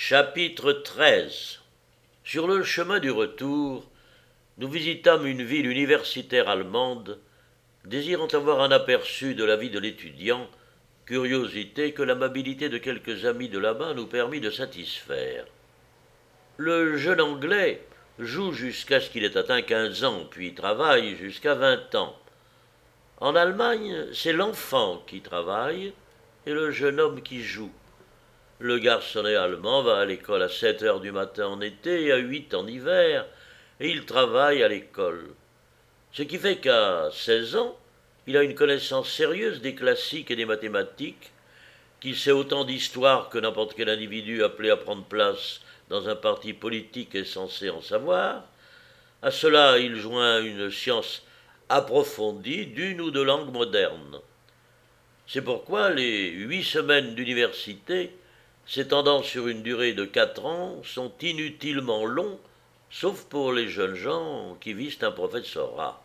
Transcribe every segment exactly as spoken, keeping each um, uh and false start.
Chapitre treize. Sur le chemin du retour, nous visitâmes une ville universitaire allemande, désirant avoir un aperçu de la vie de l'étudiant, curiosité que l'amabilité de quelques amis de là-bas nous permit de satisfaire. Le jeune Anglais joue jusqu'à ce qu'il ait atteint quinze ans, puis travaille jusqu'à vingt ans. En Allemagne, c'est l'enfant qui travaille et le jeune homme qui joue. Le garçonnet allemand va à l'école à sept heures du matin en été et à huit en hiver, et il travaille à l'école. Ce qui fait qu'à seize ans, il a une connaissance sérieuse des classiques et des mathématiques, qu'il sait autant d'histoire que n'importe quel individu appelé à prendre place dans un parti politique est censé en savoir. À cela, il joint une science approfondie d'une ou deux langues modernes. C'est pourquoi les huit semaines d'université, s'étendant sur une durée de quatre ans, sont inutilement longs, sauf pour les jeunes gens qui visent un professorat.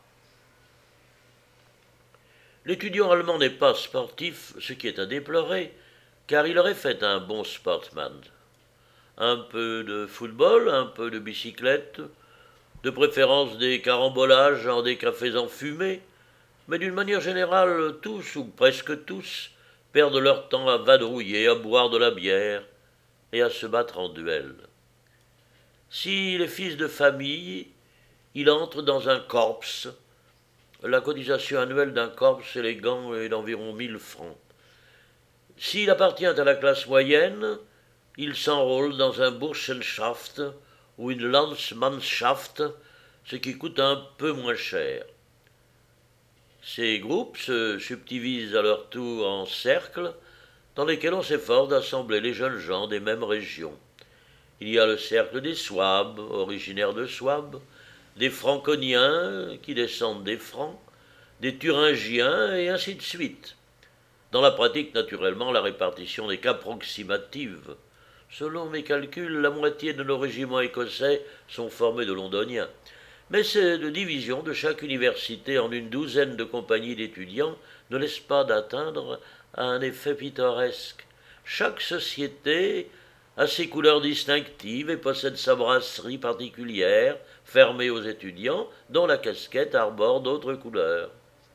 L'étudiant allemand n'est pas sportif, ce qui est à déplorer, car il aurait fait un bon sportsman. Un peu de football, un peu de bicyclette, de préférence des carambolages en des cafés enfumés, mais d'une manière générale, tous, ou presque tous, perdent leur temps à vadrouiller, à boire de la bière et à se battre en duel. S'il est fils de famille, il entre dans un corps. La cotisation annuelle d'un corps élégant est d'environ mille francs. S'il appartient à la classe moyenne, il s'enrôle dans un Burschenschaft ou une Landsmannschaft, ce qui coûte un peu moins cher. Ces groupes se subdivisent à leur tour en cercles dans lesquels on s'efforce d'assembler les jeunes gens des mêmes régions. Il y a le cercle des Souabes, originaires de Souabe, des Franconiens qui descendent des Francs, des Thuringiens et ainsi de suite. Dans la pratique, naturellement, la répartition n'est qu'approximative. Selon mes calculs, la moitié de nos régiments écossais sont formés de Londoniens. Mais cette division de chaque université en une douzaine de compagnies d'étudiants ne laisse pas d'atteindre à un effet pittoresque. Chaque société a ses couleurs distinctives et possède sa brasserie particulière, fermée aux étudiants, dont la casquette arbore d'autres couleurs.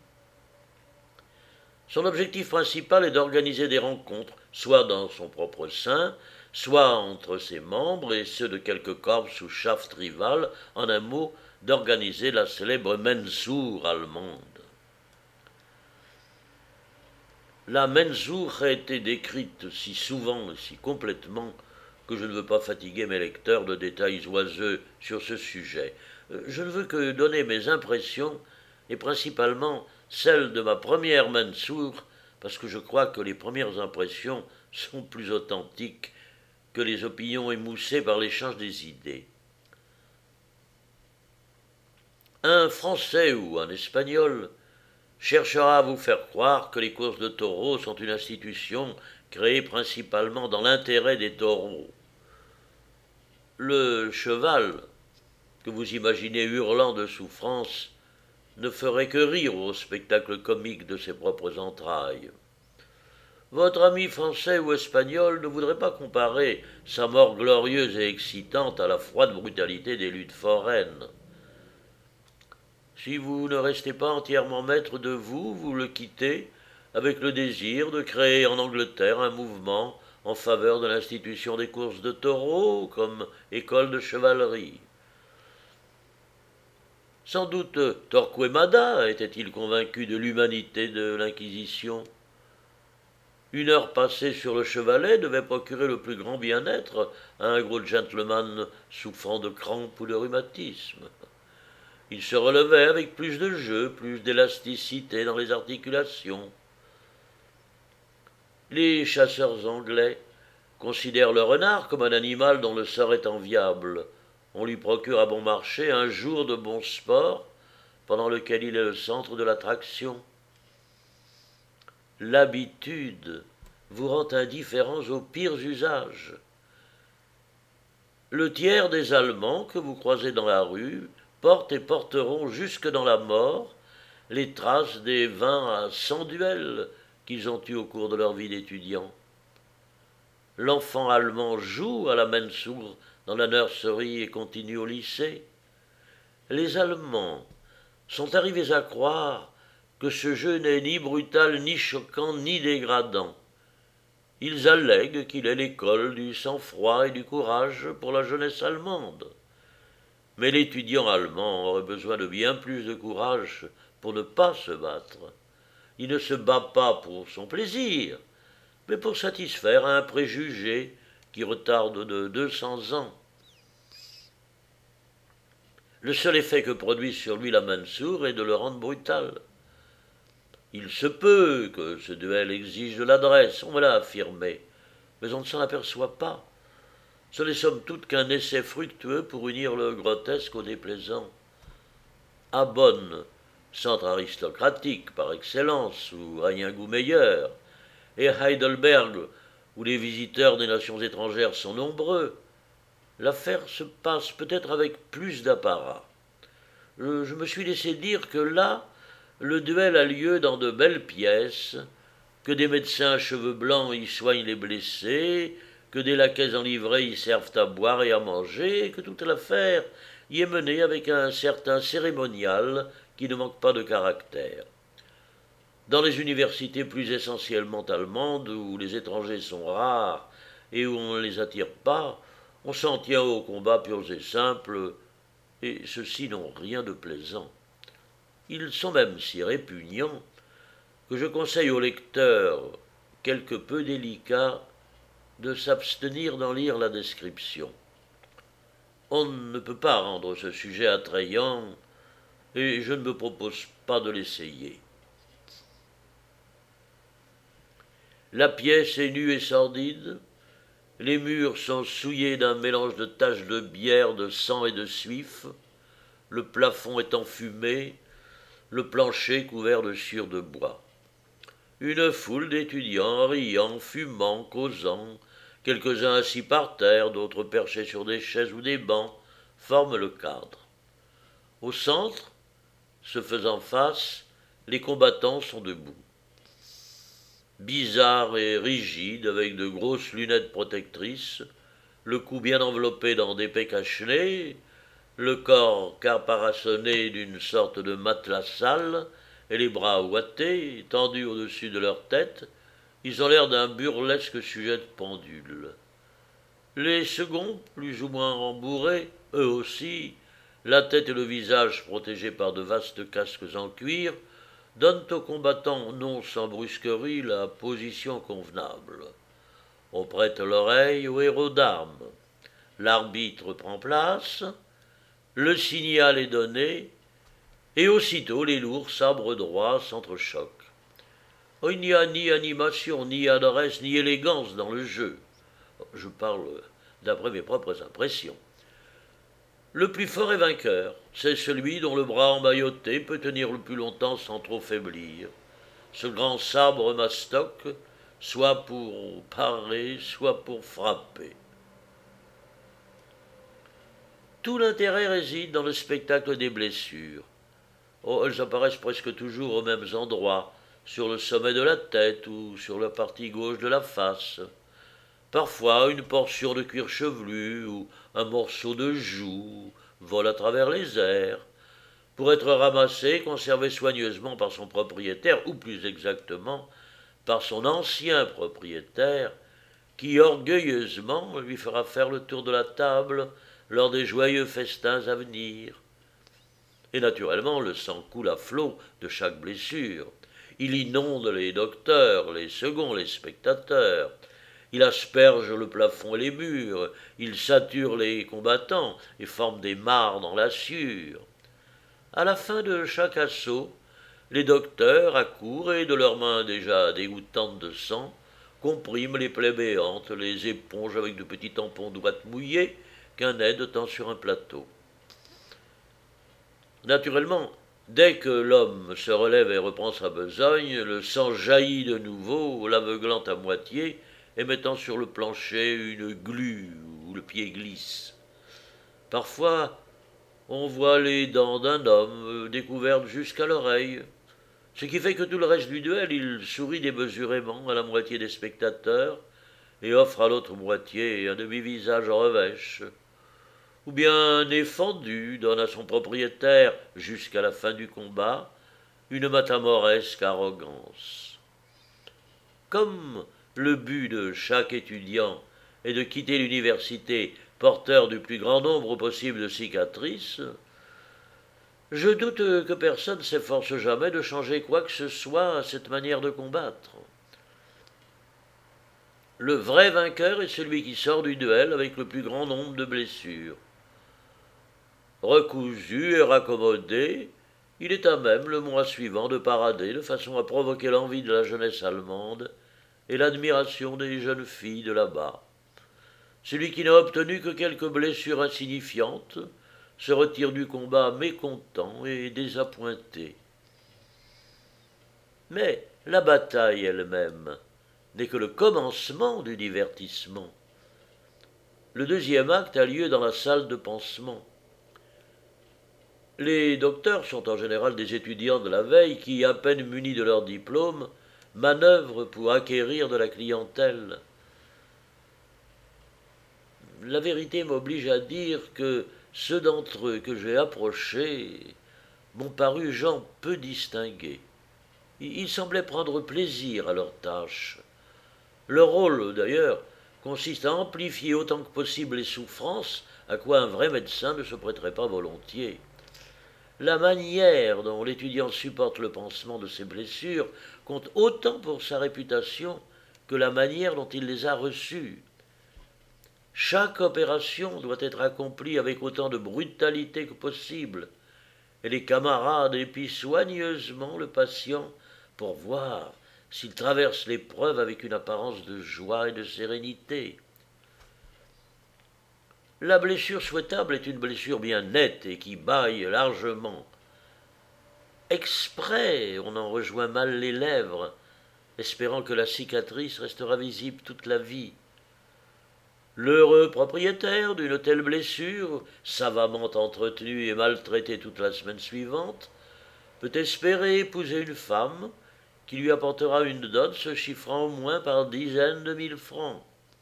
Son objectif principal est d'organiser des rencontres, soit dans son propre sein, soit entre ses membres et ceux de quelques corps ou shafts rivales, en un mot, d'organiser la célèbre Mensur allemande. La Mensur a été décrite si souvent et si complètement que je ne veux pas fatiguer mes lecteurs de détails oiseux sur ce sujet. Je ne veux que donner mes impressions, et principalement celles de ma première Mensur, parce que je crois que les premières impressions sont plus authentiques que les opinions émoussées par l'échange des idées. Un Français ou un Espagnol cherchera à vous faire croire que les courses de taureaux sont une institution créée principalement dans l'intérêt des taureaux. Le cheval, que vous imaginez hurlant de souffrance, ne ferait que rire au spectacle comique de ses propres entrailles. Votre ami français ou espagnol ne voudrait pas comparer sa mort glorieuse et excitante à la froide brutalité des luttes foraines. Si vous ne restez pas entièrement maître de vous, vous le quittez avec le désir de créer en Angleterre un mouvement en faveur de l'institution des courses de taureaux comme école de chevalerie. Sans doute Torquemada était-il convaincu de l'humanité de l'Inquisition. Une heure passée sur le chevalet devait procurer le plus grand bien-être à un gros gentleman souffrant de crampes ou de rhumatisme. Il se relevait avec plus de jeu, plus d'élasticité dans les articulations. Les chasseurs anglais considèrent le renard comme un animal dont le sort est enviable. On lui procure à bon marché un jour de bon sport, pendant lequel il est le centre de l'attraction. L'habitude vous rend indifférents aux pires usages. Le tiers des Allemands que vous croisez dans la rue portent et porteront jusque dans la mort les traces des vingt à cent duels qu'ils ont eus au cours de leur vie d'étudiants. l'enfant allemand joue à la Mansour dans la nurserie et continue au lycée. Les Allemands sont arrivés à croire que ce jeu n'est ni brutal, ni choquant, ni dégradant. Ils allèguent qu'il est l'école du sang-froid et du courage pour la jeunesse allemande. Mais l'étudiant allemand aurait besoin de bien plus de courage pour ne pas se battre. Il ne se bat pas pour son plaisir, mais pour satisfaire un préjugé qui retarde de deux cents ans. Le seul effet que produit sur lui la Mansour est de le rendre brutal. Il se peut que ce duel exige de l'adresse, on me l'a affirmé, mais on ne s'en aperçoit pas. Ce n'est somme toute qu'un essai fructueux pour unir le grotesque au déplaisant. À Bonn, centre aristocratique par excellence, où règne un goût meilleur, et à Heidelberg, où les visiteurs des nations étrangères sont nombreux, l'affaire se passe peut-être avec plus d'apparat. Je, je me suis laissé dire que là, le duel a lieu dans de belles pièces, que des médecins à cheveux blancs y soignent les blessés, que des laquais en livrée y servent à boire et à manger, et que toute l'affaire y est menée avec un certain cérémonial qui ne manque pas de caractère. Dans les universités plus essentiellement allemandes, où les étrangers sont rares et où on ne les attire pas, on s'en tient aux combats purs et simples, et ceux-ci n'ont rien de plaisant. Ils sont même si répugnants que je conseille aux lecteurs, quelque peu délicats, de s'abstenir d'en lire la description. On ne peut pas rendre ce sujet attrayant, et je ne me propose pas de l'essayer. La pièce est nue et sordide, les murs sont souillés d'un mélange de taches de bière, de sang et de suif, le plafond est enfumé, le plancher couvert de sciure de bois. Une foule d'étudiants riant, fumant, causant, quelques-uns assis par terre, d'autres perchés sur des chaises ou des bancs, forment le cadre. Au centre, se faisant face, les combattants sont debout. Bizarres et rigides, avec de grosses lunettes protectrices, le cou bien enveloppé dans d'épais cache-nez, le corps caparaçonné d'une sorte de matelas sale, et les bras ouatés, tendus au-dessus de leur tête, ils ont l'air d'un burlesque sujet de pendule. Les seconds, plus ou moins rembourrés, eux aussi, la tête et le visage protégés par de vastes casques en cuir, donnent aux combattants, non sans brusquerie, la position convenable. On prête l'oreille au héros d'armes. L'arbitre prend place, le signal est donné, et aussitôt les lourds sabres droits s'entrechoquent. Oh, il n'y a ni animation, ni adresse, ni élégance dans le jeu. Je parle d'après mes propres impressions. Le plus fort est vainqueur, c'est celui dont le bras emmailloté peut tenir le plus longtemps sans trop faiblir. Ce grand sabre mastoc, soit pour parer, soit pour frapper. Tout l'intérêt réside dans le spectacle des blessures. Oh, elles apparaissent presque toujours aux mêmes endroits, sur le sommet de la tête ou sur la partie gauche de la face. Parfois, une portion de cuir chevelu ou un morceau de joue vole à travers les airs, pour être ramassé et conservé soigneusement par son propriétaire, ou plus exactement, par son ancien propriétaire, qui orgueilleusement lui fera faire le tour de la table lors des joyeux festins à venir. Et naturellement, le sang coule à flot de chaque blessure. Il inonde les docteurs, les seconds, les spectateurs. Il asperge le plafond et les murs. Il sature les combattants et forme des mares dans la sueur. À la fin de chaque assaut, les docteurs accourent et, de leurs mains déjà dégoûtantes de sang, compriment les plaies béantes, les épongent avec de petits tampons d'ouate mouillés qu'un aide tend sur un plateau. Naturellement, dès que l'homme se relève et reprend sa besogne, le sang jaillit de nouveau, l'aveuglant à moitié et mettant sur le plancher une glu où le pied glisse. Parfois, on voit les dents d'un homme découvertes jusqu'à l'oreille, ce qui fait que tout le reste du duel, il sourit démesurément à la moitié des spectateurs, et offre à l'autre moitié un demi-visage en revêche, ou bien un nez fendu donne à son propriétaire, jusqu'à la fin du combat, une matamoresque arrogance. Comme le but de chaque étudiant est de quitter l'université porteur du plus grand nombre possible de cicatrices, je doute que personne s'efforce jamais de changer quoi que ce soit à cette manière de combattre. Le vrai vainqueur est celui qui sort du duel avec le plus grand nombre de blessures. Recousu et raccommodé, il est à même le mois suivant de parader de façon à provoquer l'envie de la jeunesse allemande et l'admiration des jeunes filles de là-bas. Celui qui n'a obtenu que quelques blessures insignifiantes se retire du combat mécontent et désappointé. Mais la bataille elle-même n'est que le commencement du divertissement. Le deuxième acte a lieu dans la salle de pansement. Les docteurs sont en général des étudiants de la veille qui, à peine munis de leur diplôme, manœuvrent pour acquérir de la clientèle. La vérité m'oblige à dire que ceux d'entre eux que j'ai approchés m'ont paru gens peu distingués. Ils semblaient prendre plaisir à leur tâche. Leur rôle, d'ailleurs, consiste à amplifier autant que possible les souffrances, à quoi un vrai médecin ne se prêterait pas volontiers. La manière dont l'étudiant supporte le pansement de ses blessures compte autant pour sa réputation que la manière dont il les a reçues. Chaque opération doit être accomplie avec autant de brutalité que possible, et les camarades épient soigneusement le patient pour voir s'il traverse l'épreuve avec une apparence de joie et de sérénité. La blessure souhaitable est une blessure bien nette et qui bâille largement. Exprès, on en rejoint mal les lèvres, espérant que la cicatrice restera visible toute la vie. L'heureux propriétaire d'une telle blessure, savamment entretenue et maltraitée toute la semaine suivante, peut espérer épouser une femme qui lui apportera une dot se chiffrant au moins par dizaines de mille francs.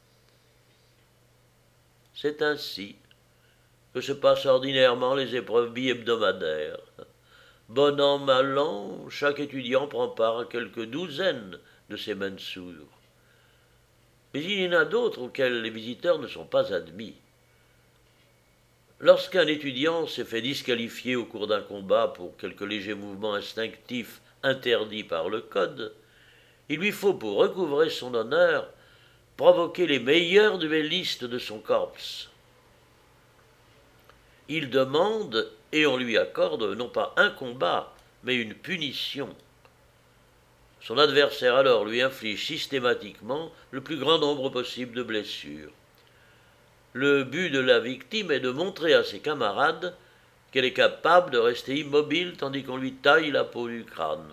C'est ainsi que se passent ordinairement les épreuves bi-hebdomadaires. Bon an, mal an, chaque étudiant prend part à quelques douzaines de ces mensours. Mais il y en a d'autres auxquels les visiteurs ne sont pas admis. Lorsqu'un étudiant s'est fait disqualifier au cours d'un combat pour quelques légers mouvements instinctifs interdits par le code, il lui faut, pour recouvrer son honneur, provoquer les meilleurs duellistes de son corps. Il demande, et on lui accorde, non pas un combat, mais une punition. Son adversaire alors lui inflige systématiquement le plus grand nombre possible de blessures. Le but de la victime est de montrer à ses camarades qu'elle est capable de rester immobile tandis qu'on lui taille la peau du crâne.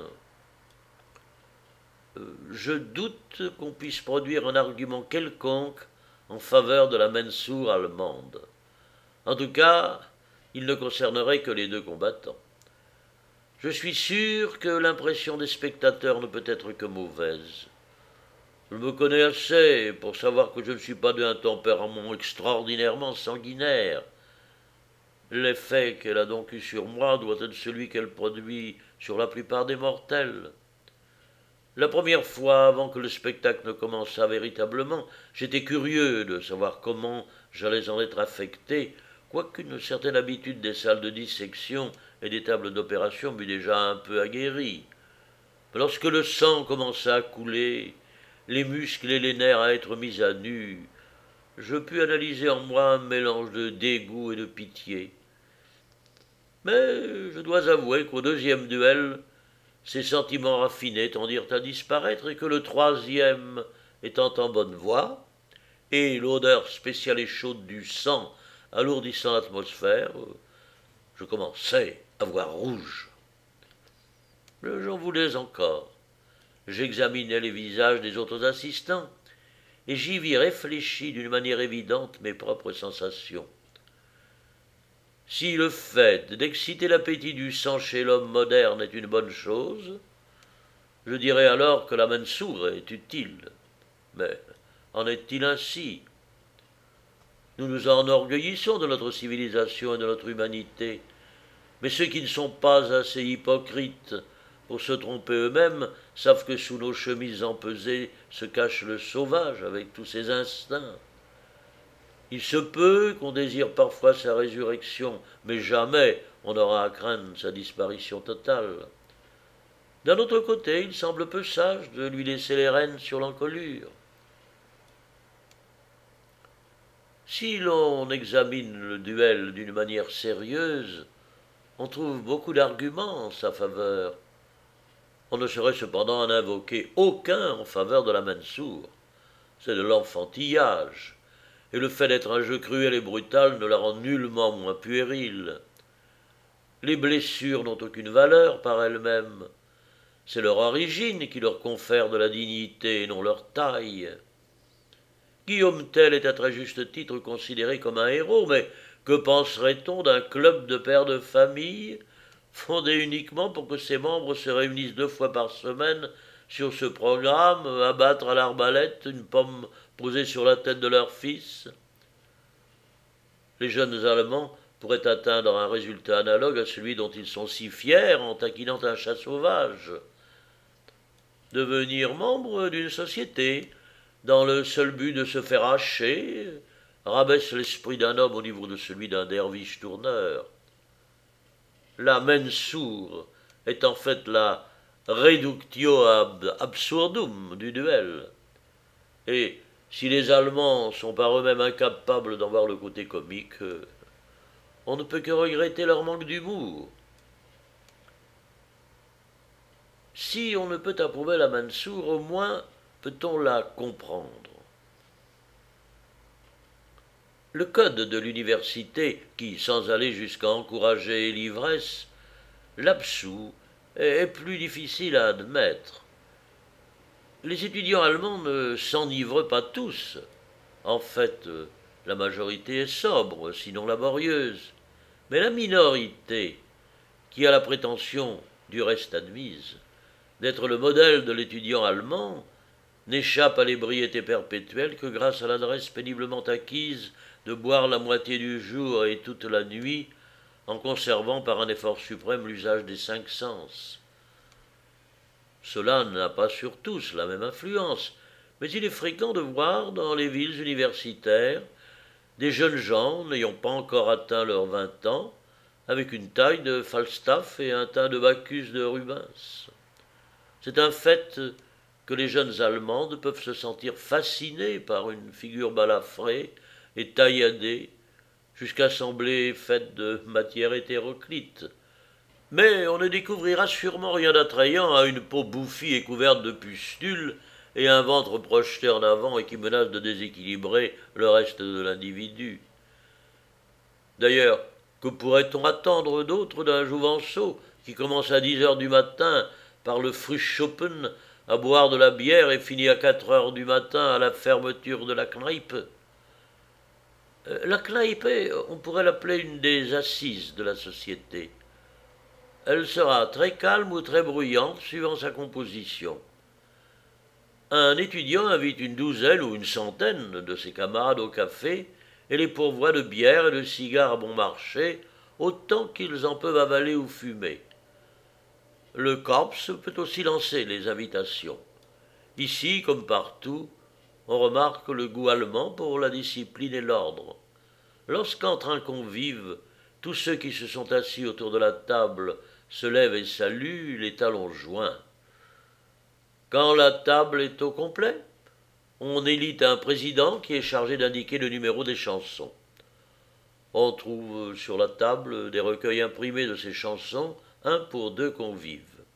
Je doute qu'on puisse produire un argument quelconque en faveur de la Mensur allemande. En tout cas, il ne concernerait que les deux combattants. Je suis sûr que l'impression des spectateurs ne peut être que mauvaise. Je me connais assez pour savoir que je ne suis pas d'un tempérament extraordinairement sanguinaire. L'effet qu'elle a donc eu sur moi doit être celui qu'elle produit sur la plupart des mortels. La première fois, avant que le spectacle ne commençât véritablement, j'étais curieux de savoir comment j'allais en être affecté, quoiqu'une certaine habitude des salles de dissection et des tables d'opération m'eût déjà un peu aguerri. Mais lorsque le sang commença à couler, les muscles et les nerfs à être mis à nu, je pus analyser en moi un mélange de dégoût et de pitié. Mais je dois avouer qu'au deuxième duel, ces sentiments raffinés tendirent à disparaître et que le troisième, étant en bonne voie, et l'odeur spéciale et chaude du sang alourdissant l'atmosphère, je commençais à voir rouge. J'en voulais encore. J'examinais les visages des autres assistants, et j'y vis réfléchis d'une manière évidente mes propres sensations. Si le fait d'exciter l'appétit du sang chez l'homme moderne est une bonne chose, je dirais alors que la Mensur est utile. Mais En est-il ainsi? Nous nous enorgueillissons de notre civilisation et de notre humanité, mais ceux qui ne sont pas assez hypocrites pour se tromper eux-mêmes savent que sous nos chemises empesées se cache le sauvage avec tous ses instincts. Il se peut qu'on désire parfois sa résurrection, mais jamais on n'aura à craindre sa disparition totale. D'un autre côté, il semble peu sage de lui laisser les rênes sur l'encolure. Si l'on examine le duel d'une manière sérieuse, on trouve beaucoup d'arguments en sa faveur. On ne saurait cependant en invoquer aucun en faveur de la Mansour. C'est de l'enfantillage, et le fait d'être un jeu cruel et brutal ne la rend nullement moins puérile. Les blessures n'ont aucune valeur par elles-mêmes. C'est leur origine qui leur confère de la dignité et non leur taille. Guillaume Tell est à très juste titre considéré comme un héros, mais que penserait-on d'un club de pères de famille, fondé uniquement pour que ses membres se réunissent deux fois par semaine sur ce programme, abattre à l'arbalète une pomme posée sur la tête de leur fils? Les jeunes Allemands pourraient atteindre un résultat analogue à celui dont ils sont si fiers en taquinant un chat sauvage. Devenir membre d'une société, dans le seul but de se faire hacher, rabaisse l'esprit d'un homme au niveau de celui d'un derviche tourneur. La Mansour est en fait la reductio ab absurdum du duel. Et si les Allemands sont par eux-mêmes incapables d'en voir le côté comique, on ne peut que regretter leur manque d'humour. Si on ne peut approuver la Mansour, au moins peut-on la comprendre. Le code de l'université, qui, sans aller jusqu'à encourager l'ivresse, l'absout, est plus difficile à admettre. Les étudiants allemands ne s'enivrent pas tous. En fait, la majorité est sobre, sinon laborieuse. Mais la minorité, qui a la prétention, du reste admise, d'être le modèle de l'étudiant allemand, n'échappe à l'ébriété perpétuelle que grâce à l'adresse péniblement acquise de boire la moitié du jour et toute la nuit, en conservant par un effort suprême l'usage des cinq sens. Cela n'a pas sur tous la même influence, mais il est fréquent de voir dans les villes universitaires des jeunes gens n'ayant pas encore atteint leurs vingt ans, avec une taille de Falstaff et un teint de Bacchus de Rubens. C'est un fait que les jeunes Allemandes peuvent se sentir fascinés par une figure balafrée et tailladée, jusqu'à sembler faite de matière hétéroclite. Mais on ne découvrira sûrement rien d'attrayant à une peau bouffie et couverte de pustules et un ventre projeté en avant et qui menace de déséquilibrer le reste de l'individu. D'ailleurs, que pourrait-on attendre d'autre d'un jouvenceau qui commence à dix heures du matin par le Frühschoppen à boire de la bière et finit à quatre heures du matin à la fermeture de la Kneipe? La Kneipe, on pourrait l'appeler une des assises de la société. Elle sera très calme ou très bruyante suivant sa composition. Un étudiant invite une douzaine ou une centaine de ses camarades au café et les pourvoit de bière et de cigares à bon marché, autant qu'ils en peuvent avaler ou fumer. Le Korps peut aussi lancer les invitations. Ici, comme partout, on remarque le goût allemand pour la discipline et l'ordre. Lorsqu'entre un convive, tous ceux qui se sont assis autour de la table se lèvent et saluent, les talons joints. Quand la table est au complet, on élit un président qui est chargé d'indiquer le numéro des chansons. On trouve sur la table des recueils imprimés de ces chansons, un pour deux convives.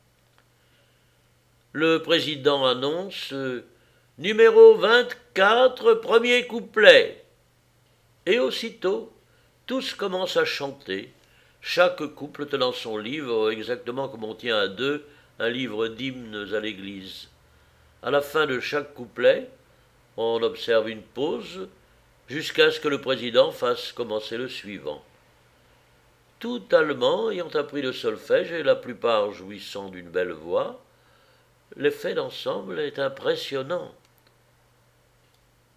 Le président annonce « Numéro vingt-quatre, premier couplet ». Et aussitôt, tous commencent à chanter, chaque couple tenant son livre, exactement comme on tient à deux un livre d'hymnes à l'église. À la fin de chaque couplet, on observe une pause, jusqu'à ce que le président fasse commencer le suivant. Tout Allemand ayant appris le solfège et la plupart jouissant d'une belle voix, l'effet d'ensemble est impressionnant.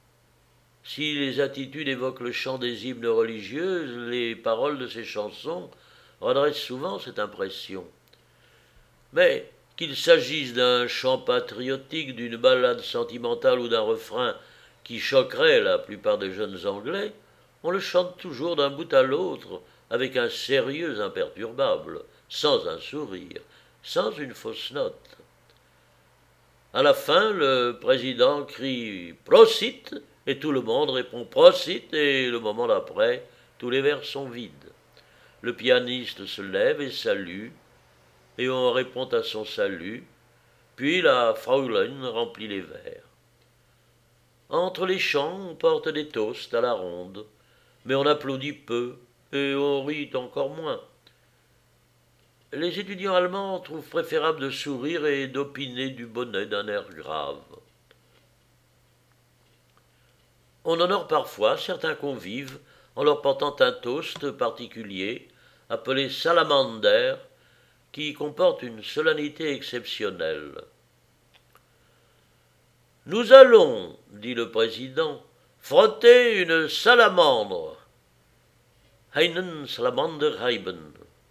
Si les attitudes évoquent le chant des hymnes religieux, les paroles de ces chansons redressent souvent cette impression. Mais qu'il s'agisse d'un chant patriotique, d'une ballade sentimentale ou d'un refrain qui choquerait la plupart des jeunes Anglais, on le chante toujours d'un bout à l'autre avec un sérieux imperturbable, sans un sourire, sans une fausse note. À la fin, le président crie « Prosit !» et tout le monde répond « Prosit !» et le moment d'après, tous les verres sont vides. Le pianiste se lève et salue, et on répond à son salut, puis la Fraulein remplit les verres. Entre les chants, on porte des toasts à la ronde, mais on applaudit peu, et on rit encore moins. Les étudiants allemands trouvent préférable de sourire et d'opiner du bonnet d'un air grave. On honore parfois certains convives en leur portant un toast particulier, appelé salamander, qui comporte une solennité exceptionnelle. « Nous allons, dit le président, frotter une salamandre. Einen Salamander reiben.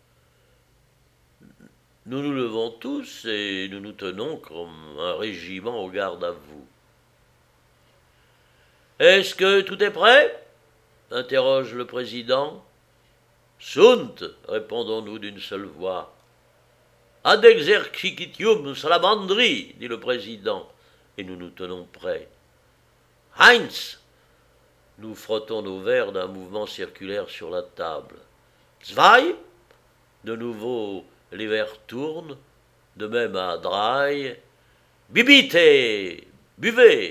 Nous nous levons tous et nous nous tenons comme un régiment au garde à vous. « Est-ce que tout est prêt ?» interroge le président. « Sunt, répondons-nous d'une seule voix. « Ad exercitium salamandri, dit le président, et nous nous tenons prêts. « Heinz !» Nous frottons nos verres d'un mouvement circulaire sur la table. « Zwei !» De nouveau, les verres tournent, de même à Drei. « Bibite !» Buvez !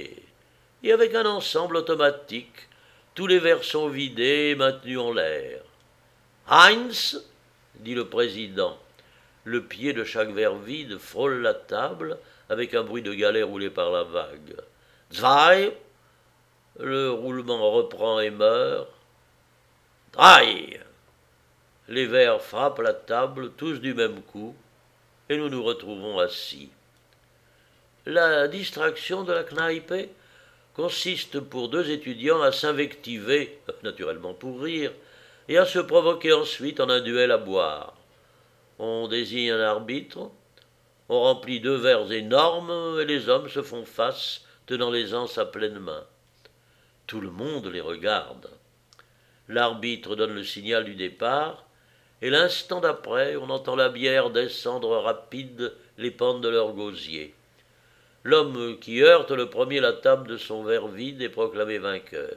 Et avec un ensemble automatique, tous les verres sont vidés et maintenus en l'air. « Heinz !» dit le président. Le pied de chaque verre vide frôle la table avec un bruit de galet roulé par la vague. « Zwei !» Le roulement reprend et meurt. « Drei !» Les verres frappent la table, tous du même coup, et nous nous retrouvons assis. La distraction de la Kneipe consiste pour deux étudiants à s'invectiver, naturellement pour rire, et à se provoquer ensuite en un duel à boire. On désigne un arbitre, on remplit deux verres énormes, et les hommes se font face, tenant les anses à pleine main. Tout le monde les regarde. L'arbitre donne le signal du départ, et l'instant d'après, on entend la bière descendre rapide les pentes de leur gosier. L'homme qui heurte le premier la table de son verre vide est proclamé vainqueur.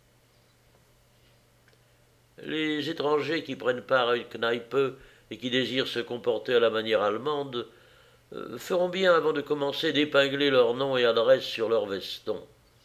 Les étrangers qui prennent part à une Kneipe et qui désirent se comporter à la manière allemande euh, feront bien, avant de commencer, d'épingler leur nom et adresse sur leur veston.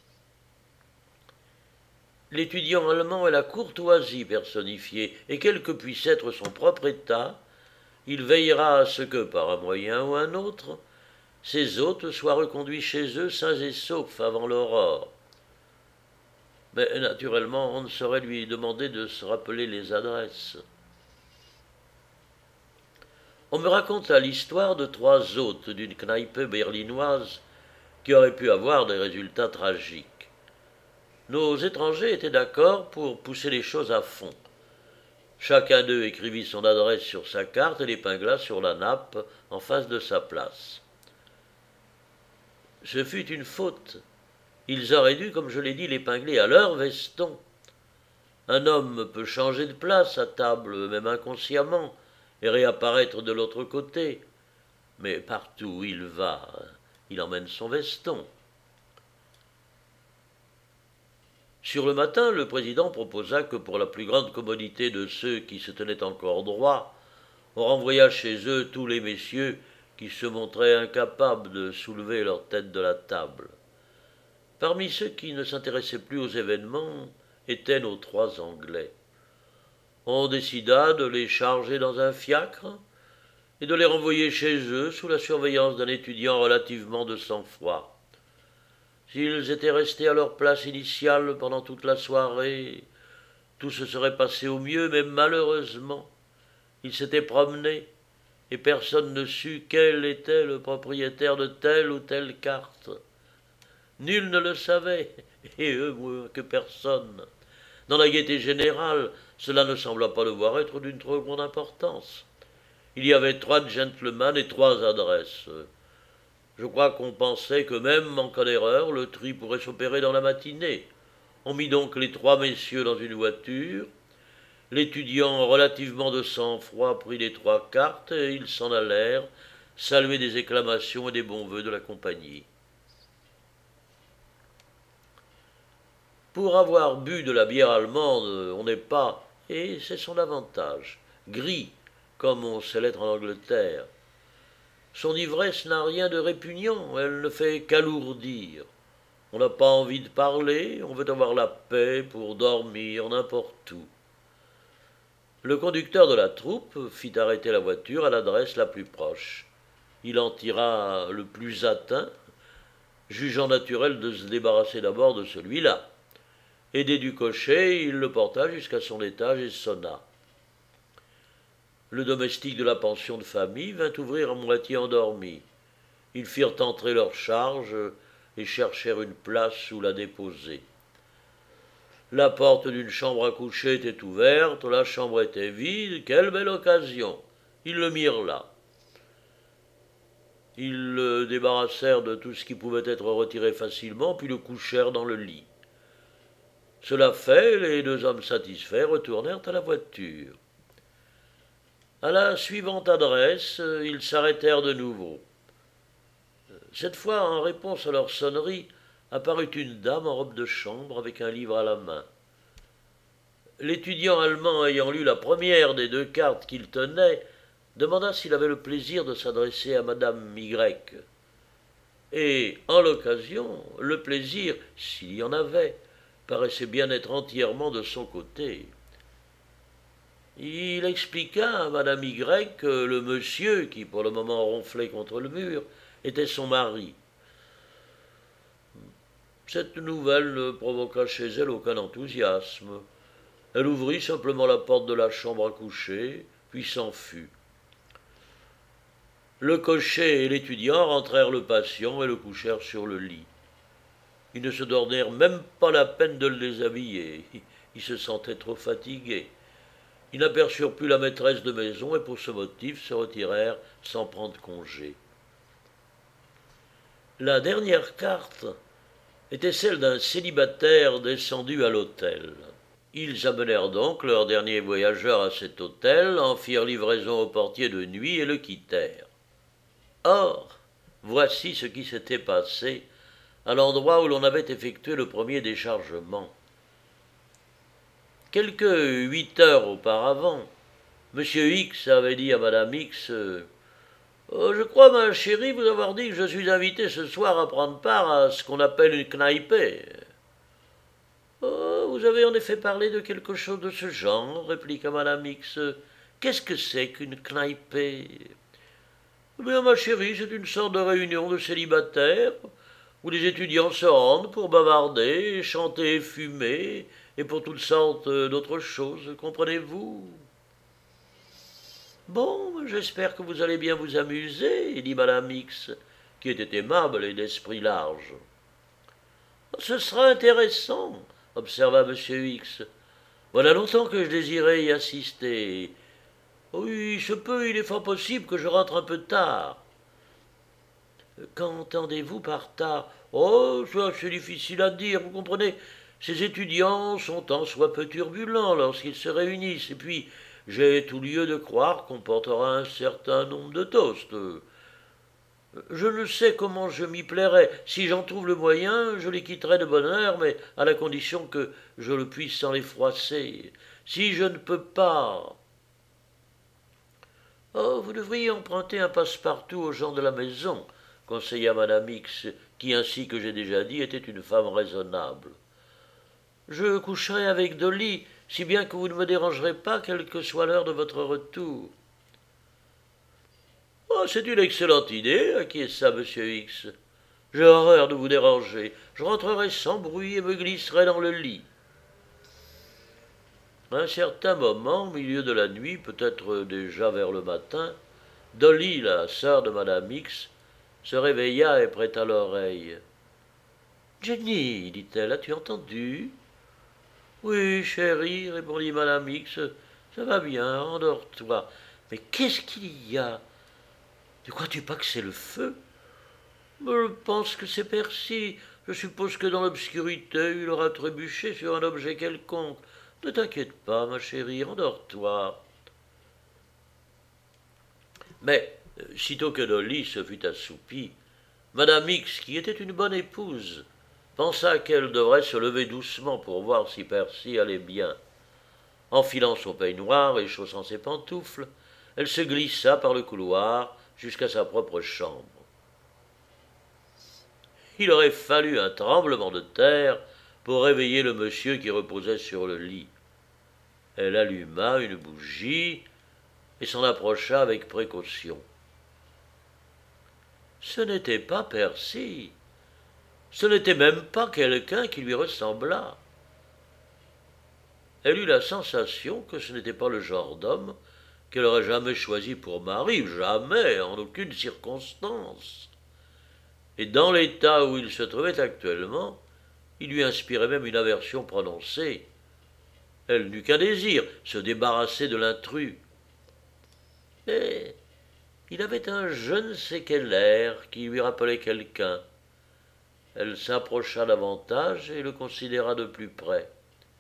L'étudiant allemand est la courtoisie personnifiée, et quel que puisse être son propre état, il veillera à ce que, par un moyen ou un autre, ses hôtes soient reconduits chez eux sains et saufs avant l'aurore. Mais naturellement, on ne saurait lui demander de se rappeler les adresses. On me raconta l'histoire de trois hôtes d'une Kneipe berlinoise qui auraient pu avoir des résultats tragiques. Nos étrangers étaient d'accord pour pousser les choses à fond. Chacun d'eux écrivit son adresse sur sa carte et l'épingla sur la nappe en face de sa place. Ce fut une faute. Ils auraient dû, comme je l'ai dit, l'épingler à leur veston. Un homme peut changer de place à table, même inconsciemment, et réapparaître de l'autre côté. Mais partout où il va, il emmène son veston. Sur le matin, le président proposa que pour la plus grande commodité de ceux qui se tenaient encore droit, on renvoya chez eux tous les messieurs qui se montraient incapables de soulever leur tête de la table. Parmi ceux qui ne s'intéressaient plus aux événements étaient nos trois Anglais. On décida de les charger dans un fiacre et de les renvoyer chez eux sous la surveillance d'un étudiant relativement de sang-froid. S'ils étaient restés à leur place initiale pendant toute la soirée, tout se serait passé au mieux, mais malheureusement, ils s'étaient promenés, et personne ne sut quel était le propriétaire de telle ou telle carte. Nul ne le savait, et eux moins que personne. Dans la gaieté générale, cela ne sembla pas devoir être d'une trop grande importance. Il y avait trois gentlemen et trois adresses. Je crois qu'on pensait que même en cas d'erreur, le tri pourrait s'opérer dans la matinée. On mit donc les trois messieurs dans une voiture. L'étudiant, relativement de sang-froid, prit les trois cartes et ils s'en allèrent, saluer des acclamations et des bons vœux de la compagnie. Pour avoir bu de la bière allemande, on n'est pas, et c'est son avantage, gris, comme on sait l'être en Angleterre. Son ivresse n'a rien de répugnant, elle ne fait qu'alourdir. On n'a pas envie de parler, on veut avoir la paix pour dormir n'importe où. Le conducteur de la troupe fit arrêter la voiture à l'adresse la plus proche. Il en tira le plus atteint, jugeant naturel de se débarrasser d'abord de celui-là. Aidé du cocher, il le porta jusqu'à son étage et sonna. Le domestique de la pension de famille vint ouvrir à moitié endormi. Ils firent entrer leur charge et cherchèrent une place où la déposer. La porte d'une chambre à coucher était ouverte, la chambre était vide, quelle belle occasion. Ils le mirent là. Ils le débarrassèrent de tout ce qui pouvait être retiré facilement, puis le couchèrent dans le lit. Cela fait, les deux hommes satisfaits retournèrent à la voiture. À la suivante adresse, ils s'arrêtèrent de nouveau. Cette fois, en réponse à leur sonnerie, apparut une dame en robe de chambre avec un livre à la main. L'étudiant allemand ayant lu la première des deux cartes qu'il tenait, demanda s'il avait le plaisir de s'adresser à madame Y. Et, en l'occasion, le plaisir, s'il y en avait, paraissait bien être entièrement de son côté. Il expliqua à madame Y que le monsieur, qui pour le moment ronflait contre le mur, était son mari. Cette nouvelle ne provoqua chez elle aucun enthousiasme. Elle ouvrit simplement la porte de la chambre à coucher, puis s'en fut. Le cocher et l'étudiant rentrèrent le patient et le couchèrent sur le lit. Ils ne se donnèrent même pas la peine de le déshabiller. Ils se sentaient trop fatigués. Ils n'aperçurent plus la maîtresse de maison et pour ce motif se retirèrent sans prendre congé. La dernière carte était celle d'un célibataire descendu à l'hôtel. Ils amenèrent donc leur dernier voyageur à cet hôtel, en firent livraison au portier de nuit et le quittèrent. Or, voici ce qui s'était passé à l'endroit où l'on avait effectué le premier déchargement. Quelques huit heures auparavant, M. X avait dit à Madame X oh, « Je crois, ma chérie, vous avoir dit que je suis invité ce soir à prendre part à ce qu'on appelle une kneipe. » Oh, vous avez en effet parlé de quelque chose de ce genre, répliqua Madame X. « Qu'est-ce que c'est qu'une kneipe ?»« Eh bien, ma chérie, c'est une sorte de réunion de célibataires où les étudiants se rendent pour bavarder, chanter et fumer, et pour toutes sortes d'autres choses, comprenez-vous ? » « Bon, j'espère que vous allez bien vous amuser, dit Madame X, qui était aimable et d'esprit large. « Ce sera intéressant, observa M. X. Voilà longtemps que je désirais y assister. Oui, il se peut, il est fort possible que je rentre un peu tard. » « Qu'entendez-vous par tard ? » ?»« Oh, ça, c'est difficile à dire, vous comprenez. Ces étudiants sont en soi peu turbulents lorsqu'ils se réunissent, et puis j'ai tout lieu de croire qu'on portera un certain nombre de toasts. Je ne sais comment je m'y plairai. Si j'en trouve le moyen, je les quitterai de bonne heure, mais à la condition que je le puisse sans les froisser. Si je ne peux pas... Oh, vous devriez emprunter un passe-partout aux gens de la maison, conseilla Madame X, qui, ainsi que j'ai déjà dit, était une femme raisonnable. Je coucherai avec Dolly, si bien que vous ne me dérangerez pas, quelle que soit l'heure de votre retour. Oh, c'est une excellente idée, acquiesça M. X. J'ai horreur de vous déranger. Je rentrerai sans bruit et me glisserai dans le lit. À un certain moment, au milieu de la nuit, peut-être déjà vers le matin, Dolly, la sœur de Madame X, se réveilla et prêta l'oreille. Jenny, dit-elle, as-tu entendu? Oui, chérie, répondit madame X, ça va bien, endors-toi. Mais qu'est-ce qu'il y a? Ne crois-tu pas que c'est le feu? Je pense que c'est Percy. Je suppose que dans l'obscurité, il aura trébuché sur un objet quelconque. Ne t'inquiète pas, ma chérie, endors-toi. Mais, euh, sitôt que Dolly se fut assoupie, madame X, qui était une bonne épouse, pensa qu'elle devrait se lever doucement pour voir si Percy allait bien. Enfilant son peignoir et chaussant ses pantoufles, elle se glissa par le couloir jusqu'à sa propre chambre. Il aurait fallu un tremblement de terre pour réveiller le monsieur qui reposait sur le lit. Elle alluma une bougie et s'en approcha avec précaution. Ce n'était pas Percy. Ce n'était même pas quelqu'un qui lui ressemblât. Elle eut la sensation que ce n'était pas le genre d'homme qu'elle aurait jamais choisi pour mari, jamais, en aucune circonstance. Et dans l'état où il se trouvait actuellement, il lui inspirait même une aversion prononcée. Elle n'eut qu'un désir, se débarrasser de l'intrus. Mais il avait un je ne sais quel air qui lui rappelait quelqu'un. Elle s'approcha davantage et le considéra de plus près.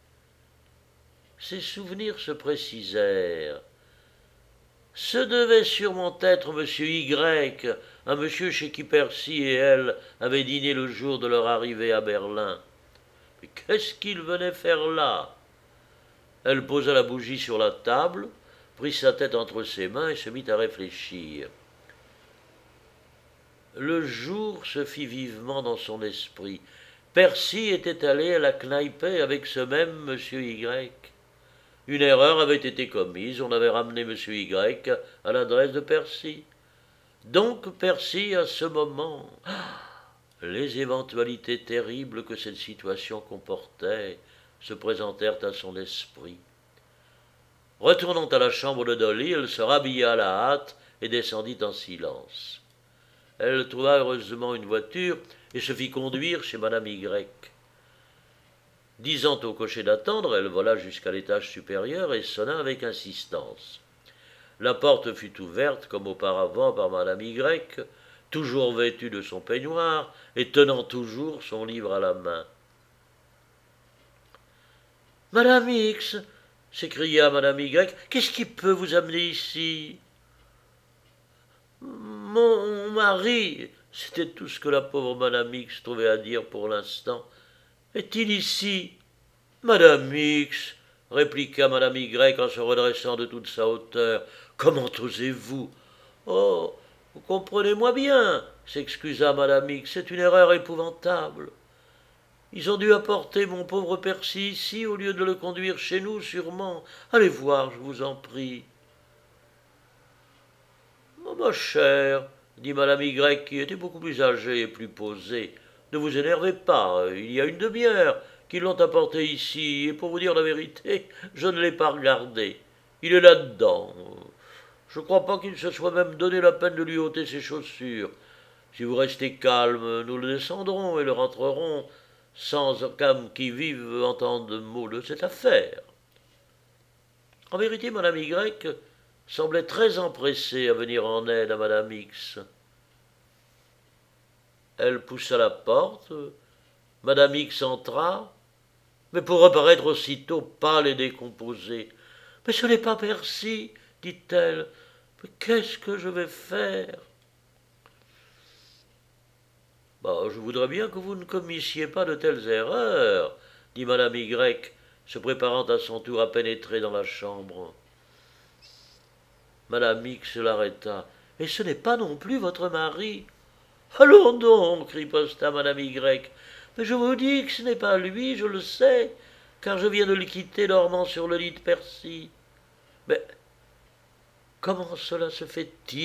Ses souvenirs se précisèrent. Ce devait sûrement être monsieur Y, un monsieur chez qui Percy et elle avaient dîné le jour de leur arrivée à Berlin. Mais qu'est-ce qu'il venait faire là? Elle posa la bougie sur la table, prit sa tête entre ses mains et se mit à réfléchir. Le jour se fit vivement dans son esprit. Percy était allé à la Kneipe avec ce même monsieur Y. Une erreur avait été commise, on avait ramené monsieur Y à l'adresse de Percy. Donc Percy, à ce moment, les éventualités terribles que cette situation comportait se présentèrent à son esprit. Retournant à la chambre de Dolly, elle se rhabilla à la hâte et descendit en silence. Elle trouva heureusement une voiture et se fit conduire chez madame Y. Disant au cocher d'attendre, elle vola jusqu'à l'étage supérieur et sonna avec insistance. La porte fut ouverte comme auparavant par madame Y, toujours vêtue de son peignoir et tenant toujours son livre à la main. « Madame X !» s'écria madame Y, « qu'est-ce qui peut vous amener ici ?»« Mon mari, c'était tout ce que la pauvre madame X trouvait à dire pour l'instant, est-il ici ?»« Madame X !» répliqua madame Y en se redressant de toute sa hauteur. « Comment osez-vous ?»« Oh, comprenez-moi bien, s'excusa madame X, c'est une erreur épouvantable. Ils ont dû apporter mon pauvre Percy ici au lieu de le conduire chez nous, sûrement. Allez voir, je vous en prie. »« Oh, ma chère, dit madame Y, qui était beaucoup plus âgée et plus posée, ne vous énervez pas, il y a une demi-heure qu'ils l'ont apporté ici, et pour vous dire la vérité, je ne l'ai pas regardé. Il est là-dedans. Je ne crois pas qu'il se soit même donné la peine de lui ôter ses chaussures. Si vous restez calme, nous le descendrons et le rentrerons sans qu'âme qui vive entende mot de cette affaire. » En vérité, madame Y semblait très empressée à venir en aide à madame X. Elle poussa la porte, madame X entra, mais pour reparaître aussitôt pâle et décomposée. « Mais ce n'est pas Percy, dit-elle. Mais qu'est-ce que je vais faire ?»« Bah, je voudrais bien que vous ne commissiez pas de telles erreurs, dit madame Y, se préparant à son tour à pénétrer dans la chambre. Madame X l'arrêta. « Et ce n'est pas non plus votre mari. »« Allons donc, riposta madame Y. Mais je vous dis que ce n'est pas lui, je le sais, car je viens de le quitter dormant sur le lit de Percy. »« Mais comment cela se fait-il »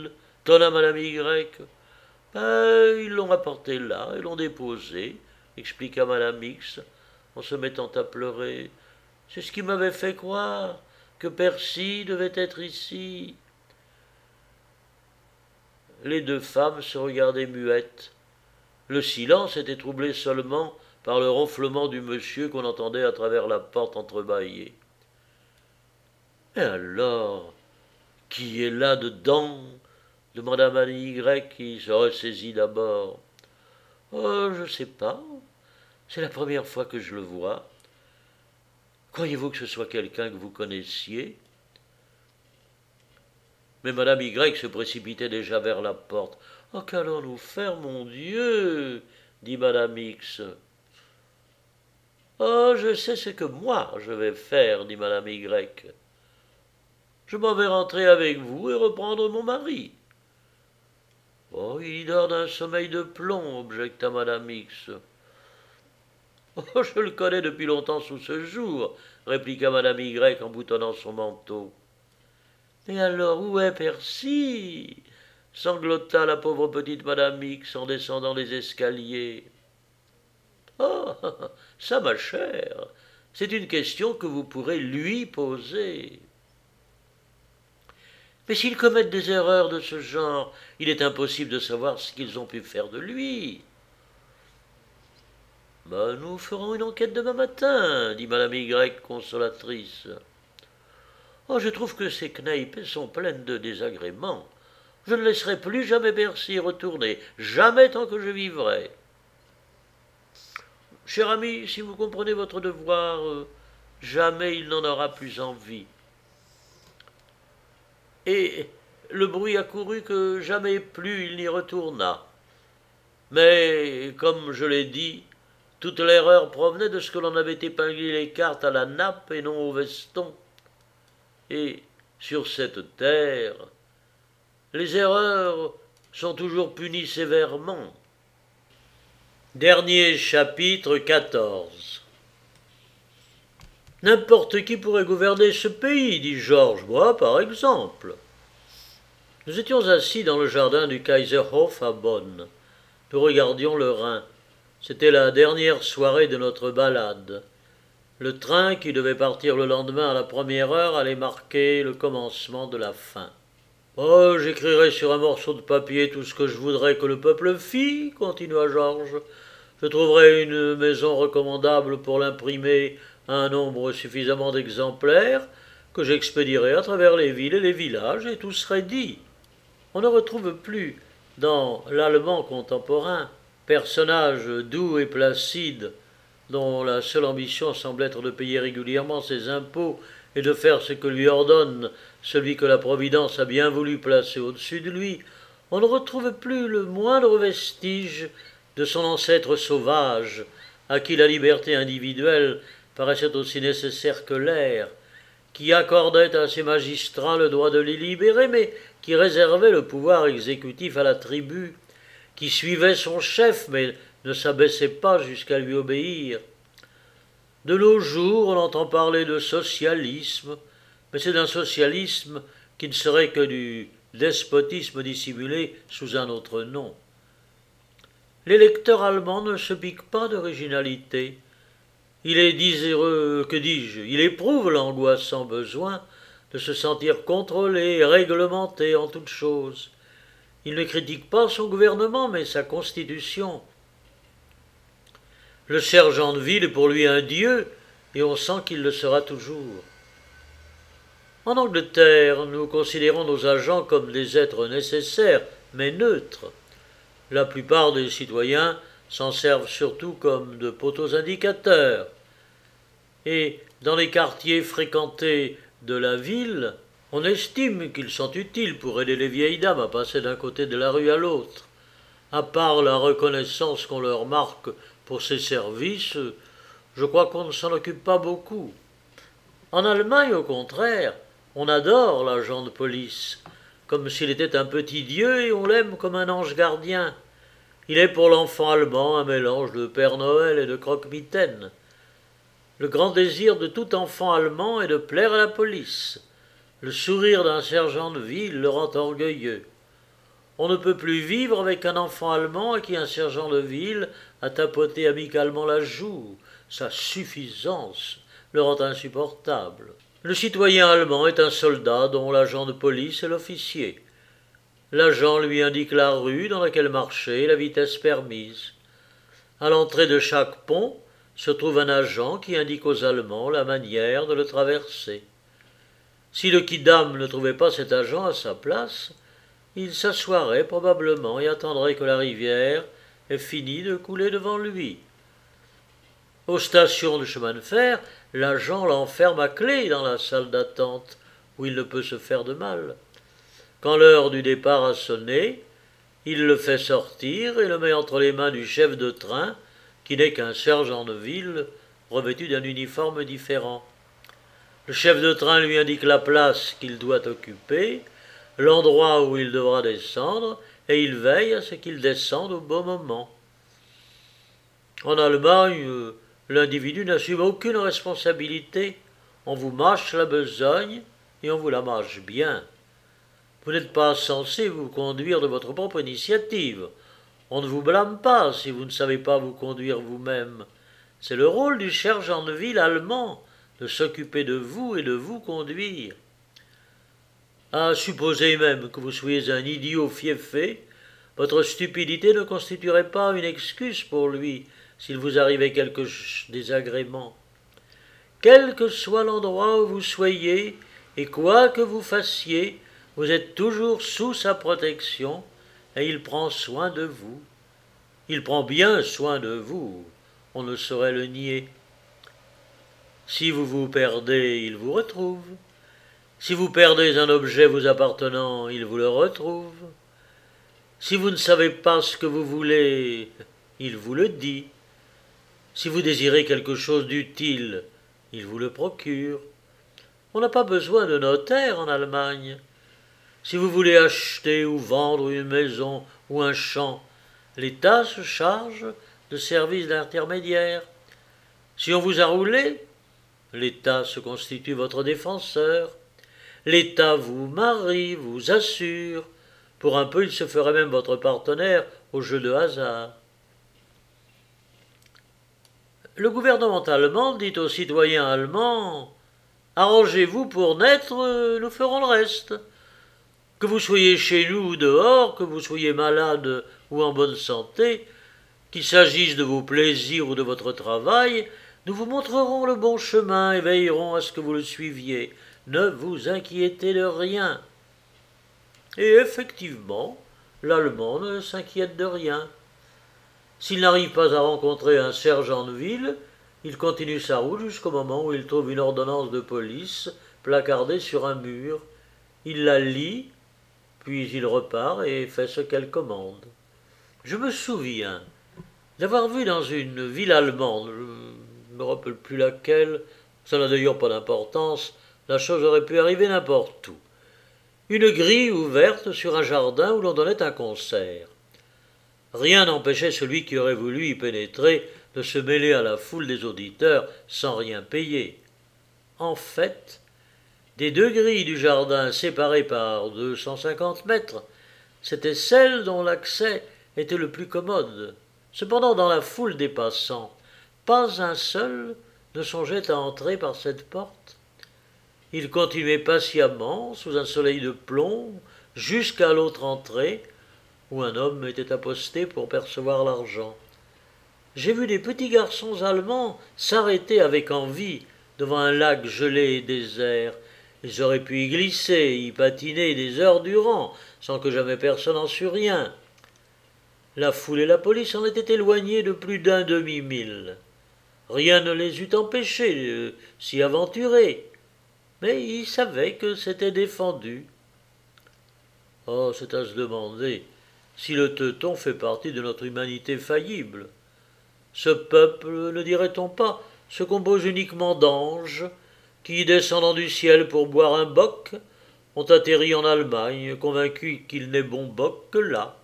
tonna madame Y. « Ben, ils l'ont apporté là et l'ont déposé, » expliqua madame X, en se mettant à pleurer. « C'est ce qui m'avait fait croire que Percy devait être ici. » Les deux femmes se regardaient muettes. Le silence était troublé seulement par le ronflement du monsieur qu'on entendait à travers la porte entrebâillée. « Et alors, qui est là-dedans » demanda Mani Y, qui se ressaisit d'abord. « Oh, je ne sais pas. C'est la première fois que je le vois. Croyez-vous que ce soit quelqu'un que vous connaissiez ?» Mais Madame Y se précipitait déjà vers la porte. « Oh, qu'allons-nous faire, mon Dieu » dit Madame X. « Oh, je sais ce que moi je vais faire, dit Madame Y. Je m'en vais rentrer avec vous et reprendre mon mari. » « Oh, il dort d'un sommeil de plomb, objecta Madame X. « Oh, je le connais depuis longtemps sous ce jour, répliqua Madame Y en boutonnant son manteau. « Mais alors, où est Percy ?» sanglota la pauvre petite Madame X en descendant les escaliers. « Oh, ça, ma chère, c'est une question que vous pourrez lui poser. » « Mais s'ils commettent des erreurs de ce genre, il est impossible de savoir ce qu'ils ont pu faire de lui. »« Ben, nous ferons une enquête demain matin, dit Madame Y, consolatrice. »« Oh, je trouve que ces kneipes sont pleines de désagréments. Je ne laisserai plus jamais Percy retourner, jamais tant que je vivrai. »« Cher ami, si vous comprenez votre devoir, euh, jamais il n'en aura plus envie. » Et le bruit accourut que jamais plus il n'y retourna. Mais, comme je l'ai dit, toute l'erreur provenait de ce que l'on avait épinglé les cartes à la nappe et non au veston. Et, sur cette terre, les erreurs sont toujours punies sévèrement. Dernier chapitre quatorze. « N'importe qui pourrait gouverner ce pays, dit Georges, moi par exemple. » Nous étions assis dans le jardin du Kaiserhof à Bonn. Nous regardions le Rhin. C'était la dernière soirée de notre balade. Le train qui devait partir le lendemain à la première heure allait marquer le commencement de la fin. « Oh, j'écrirai sur un morceau de papier tout ce que je voudrais que le peuple fît, continua Georges. Je trouverai une maison recommandable pour l'imprimer à un nombre suffisamment d'exemplaires que j'expédierai à travers les villes et les villages, et tout serait dit. On ne retrouve plus, dans l'allemand contemporain, personnage doux et placide, dont la seule ambition semble être de payer régulièrement ses impôts et de faire ce que lui ordonne celui que la Providence a bien voulu placer au-dessus de lui, on ne retrouve plus le moindre vestige de son ancêtre sauvage, à qui la liberté individuelle paraissait aussi nécessaire que l'air, qui accordait à ses magistrats le droit de les libérer, mais qui réservait le pouvoir exécutif à la tribu, qui suivait son chef, mais ne s'abaissait pas jusqu'à lui obéir. De nos jours, on entend parler de socialisme, mais c'est d'un socialisme qui ne serait que du despotisme dissimulé sous un autre nom. L'électeur allemand ne se pique pas d'originalité. Il est désireux, que dis-je, il éprouve l'angoissant besoin de se sentir contrôlé et réglementé en toutes choses. Il ne critique pas son gouvernement, mais sa constitution. Le sergent de ville est pour lui un dieu, et on sent qu'il le sera toujours. En Angleterre, nous considérons nos agents comme des êtres nécessaires, mais neutres. La plupart des citoyens s'en servent surtout comme de poteaux indicateurs. Et dans les quartiers fréquentés de la ville, on estime qu'ils sont utiles pour aider les vieilles dames à passer d'un côté de la rue à l'autre. À part la reconnaissance qu'on leur marque pour ces services, je crois qu'on ne s'en occupe pas beaucoup. En Allemagne, au contraire, on adore l'agent de police, comme s'il était un petit dieu, et on l'aime comme un ange gardien. Il est pour l'enfant allemand un mélange de Père Noël et de croque-mitaine. Le grand désir de tout enfant allemand est de plaire à la police. Le sourire d'un sergent de ville le rend orgueilleux. On ne peut plus vivre avec un enfant allemand à qui un sergent de ville a tapoté amicalement la joue. Sa suffisance le rend insupportable. Le citoyen allemand est un soldat dont l'agent de police est l'officier. L'agent lui indique la rue dans laquelle marcher et la vitesse permise. À l'entrée de chaque pont se trouve un agent qui indique aux Allemands la manière de le traverser. Si le Quidam ne trouvait pas cet agent à sa place, il s'assoirait probablement et attendrait que la rivière ait fini de couler devant lui. Aux stations de chemin de fer, l'agent l'enferme à clé dans la salle d'attente, où il ne peut se faire de mal. Quand l'heure du départ a sonné, il le fait sortir et le met entre les mains du chef de train, qui n'est qu'un sergent de ville revêtu d'un uniforme différent. Le chef de train lui indique la place qu'il doit occuper, l'endroit où il devra descendre, et il veille à ce qu'il descende au bon moment. En Allemagne, l'individu n'assume aucune responsabilité. On vous mâche la besogne et on vous la mâche bien. Vous n'êtes pas censé vous conduire de votre propre initiative. On ne vous blâme pas si vous ne savez pas vous conduire vous-même. C'est le rôle du sergent de ville allemand de s'occuper de vous et de vous conduire. À supposer même que vous soyez un idiot fieffé, votre stupidité ne constituerait pas une excuse pour lui s'il vous arrivait quelque désagrément. Quel que soit l'endroit où vous soyez, et quoi que vous fassiez, vous êtes toujours sous sa protection, et il prend soin de vous. Il prend bien soin de vous, on ne saurait le nier. Si vous vous perdez, il vous retrouve. Si vous perdez un objet vous appartenant, il vous le retrouve. Si vous ne savez pas ce que vous voulez, il vous le dit. Si vous désirez quelque chose d'utile, il vous le procure. On n'a pas besoin de notaire en Allemagne. Si vous voulez acheter ou vendre une maison ou un champ, l'État se charge de services d'intermédiaire. Si on vous a roulé, l'État se constitue votre défenseur. L'État vous marie, vous assure. Pour un peu, il se ferait même votre partenaire au jeu de hasard. Le gouvernement allemand dit aux citoyens allemands « Arrangez-vous pour naître, nous ferons le reste. Que vous soyez chez nous ou dehors, que vous soyez malade ou en bonne santé, qu'il s'agisse de vos plaisirs ou de votre travail, nous vous montrerons le bon chemin et veillerons à ce que vous le suiviez. Ne vous inquiétez de rien. » Et effectivement, l'Allemand ne s'inquiète de rien. S'il n'arrive pas à rencontrer un sergent de ville, il continue sa route jusqu'au moment où il trouve une ordonnance de police placardée sur un mur. Il la lit, puis il repart et fait ce qu'elle commande. Je me souviens d'avoir vu dans une ville allemande, je ne me rappelle plus laquelle, ça n'a d'ailleurs pas d'importance, la chose aurait pu arriver n'importe où, une grille ouverte sur un jardin où l'on donnait un concert. Rien n'empêchait celui qui aurait voulu y pénétrer de se mêler à la foule des auditeurs sans rien payer. En fait, des deux grilles du jardin séparées par deux cent cinquante mètres, c'était celle dont l'accès était le plus commode. Cependant, dans la foule des passants, pas un seul ne songeait à entrer par cette porte. Il continuait patiemment, sous un soleil de plomb, jusqu'à l'autre entrée, où un homme était aposté pour percevoir l'argent. J'ai vu des petits garçons allemands s'arrêter avec envie devant un lac gelé et désert. Ils auraient pu y glisser, y patiner des heures durant, sans que jamais personne en sût rien. La foule et la police en étaient éloignés de plus d'un demi-mille. Rien ne les eût empêchés de s'y aventurer, mais ils savaient que c'était défendu. Oh, c'est à se demander si le teuton fait partie de notre humanité faillible. Ce peuple, ne dirait-on pas, se compose uniquement d'anges qui, descendant du ciel pour boire un bock, ont atterri en Allemagne, convaincus qu'il n'est bon bock que là.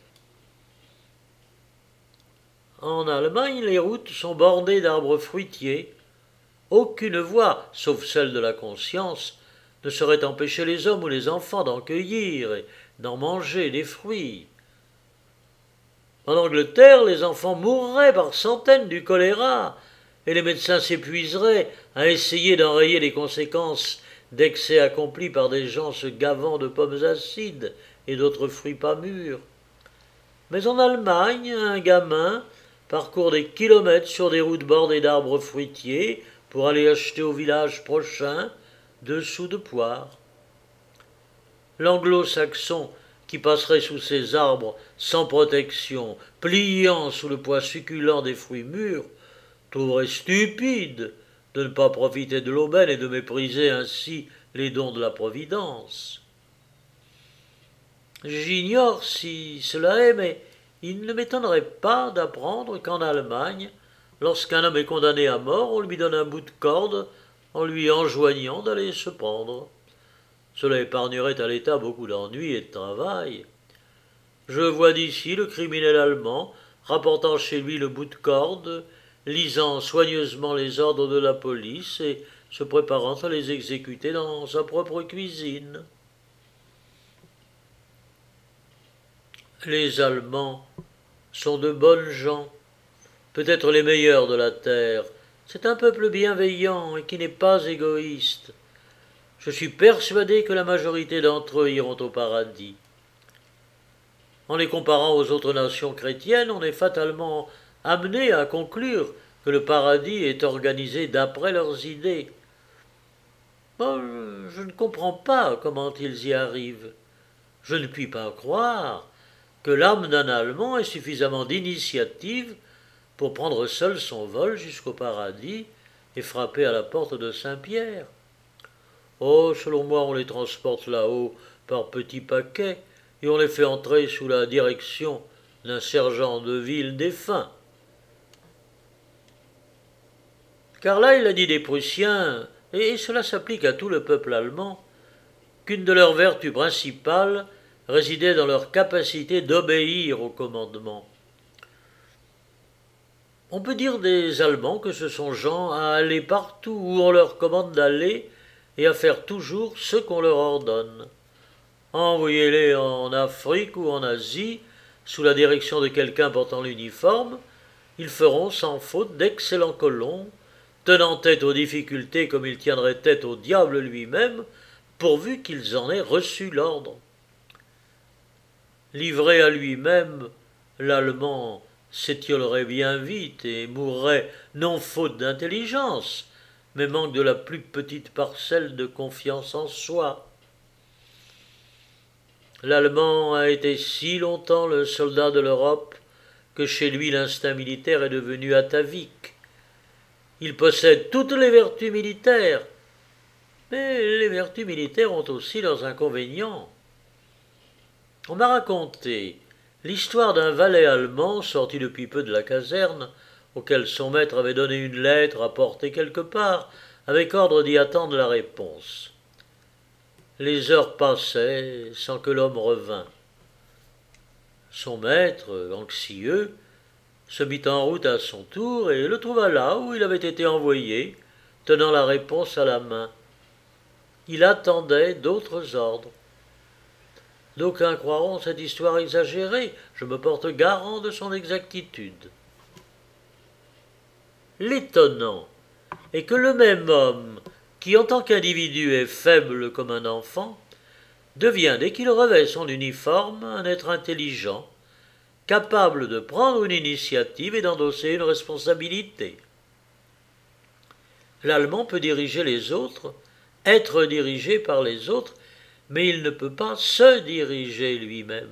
En Allemagne, les routes sont bordées d'arbres fruitiers. Aucune voie, sauf celle de la conscience, ne saurait empêcher les hommes ou les enfants d'en cueillir et d'en manger des fruits. En Angleterre, les enfants mourraient par centaines du choléra, et les médecins s'épuiseraient à essayer d'enrayer les conséquences d'excès accomplis par des gens se gavant de pommes acides et d'autres fruits pas mûrs. Mais en Allemagne, un gamin, parcourent des kilomètres sur des routes bordées d'arbres fruitiers pour aller acheter au village prochain deux sous de poire. L'anglo-saxon qui passerait sous ces arbres sans protection, pliant sous le poids succulent des fruits mûrs, trouverait stupide de ne pas profiter de l'aubaine et de mépriser ainsi les dons de la Providence. J'ignore si cela est, mais il ne m'étonnerait pas d'apprendre qu'en Allemagne, lorsqu'un homme est condamné à mort, on lui donne un bout de corde en lui enjoignant d'aller se pendre. Cela épargnerait à l'État beaucoup d'ennuis et de travail. Je vois d'ici le criminel allemand rapportant chez lui le bout de corde, lisant soigneusement les ordres de la police et se préparant à les exécuter dans sa propre cuisine. Les Allemands sont de bonnes gens, peut-être les meilleurs de la terre. C'est un peuple bienveillant et qui n'est pas égoïste. Je suis persuadé que la majorité d'entre eux iront au paradis. En les comparant aux autres nations chrétiennes, on est fatalement amené à conclure que le paradis est organisé d'après leurs idées. Bon, je ne comprends pas comment ils y arrivent. Je ne puis pas croire que l'âme d'un Allemand ait suffisamment d'initiative pour prendre seul son vol jusqu'au paradis et frapper à la porte de Saint-Pierre. Oh, selon moi, on les transporte là-haut par petits paquets et on les fait entrer sous la direction d'un sergent de ville défunt. Carlyle a dit des Prussiens, et cela s'applique à tout le peuple allemand, qu'une de leurs vertus principales résidait dans leur capacité d'obéir au commandement. On peut dire des Allemands que ce sont gens à aller partout où on leur commande d'aller et à faire toujours ce qu'on leur ordonne. Envoyez-les en Afrique ou en Asie, sous la direction de quelqu'un portant l'uniforme, ils feront sans faute d'excellents colons, tenant tête aux difficultés comme ils tiendraient tête au diable lui-même, pourvu qu'ils en aient reçu l'ordre. Livré à lui-même, l'Allemand s'étiolerait bien vite et mourrait non faute d'intelligence, mais manque de la plus petite parcelle de confiance en soi. L'Allemand a été si longtemps le soldat de l'Europe que chez lui l'instinct militaire est devenu atavique. Il possède toutes les vertus militaires, mais les vertus militaires ont aussi leurs inconvénients. On m'a raconté l'histoire d'un valet allemand sorti depuis peu de la caserne, auquel son maître avait donné une lettre à porter quelque part, avec ordre d'y attendre la réponse. Les heures passaient sans que l'homme revînt. Son maître, anxieux, se mit en route à son tour et le trouva là où il avait été envoyé, tenant la réponse à la main. Il attendait d'autres ordres. D'aucuns croiront cette histoire exagérée, je me porte garant de son exactitude. L'étonnant est que le même homme, qui en tant qu'individu est faible comme un enfant, devient, dès qu'il revêt son uniforme, un être intelligent, capable de prendre une initiative et d'endosser une responsabilité. L'Allemand peut diriger les autres, être dirigé par les autres, mais il ne peut pas se diriger lui-même.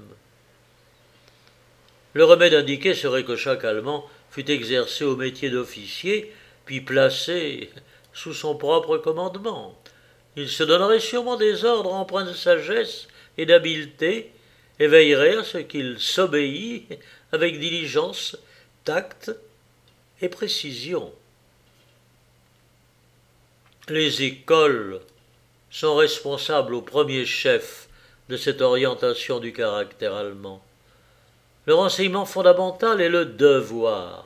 Le remède indiqué serait que chaque Allemand fût exercé au métier d'officier, puis placé sous son propre commandement. Il se donnerait sûrement des ordres empreints de sagesse et d'habileté, et veillerait à ce qu'il s'obéit avec diligence, tact et précision. Les écoles sont responsables au premier chef de cette orientation du caractère allemand. Le renseignement fondamental est le devoir.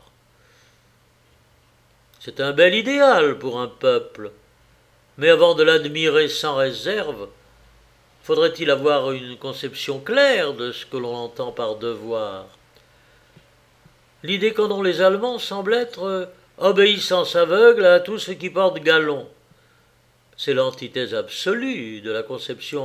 C'est un bel idéal pour un peuple, mais avant de l'admirer sans réserve, faudrait-il avoir une conception claire de ce que l'on entend par devoir. L'idée qu'en ont les Allemands semble être obéissance aveugle à tout ce qui porte galon. C'est l'antithèse absolue de la conception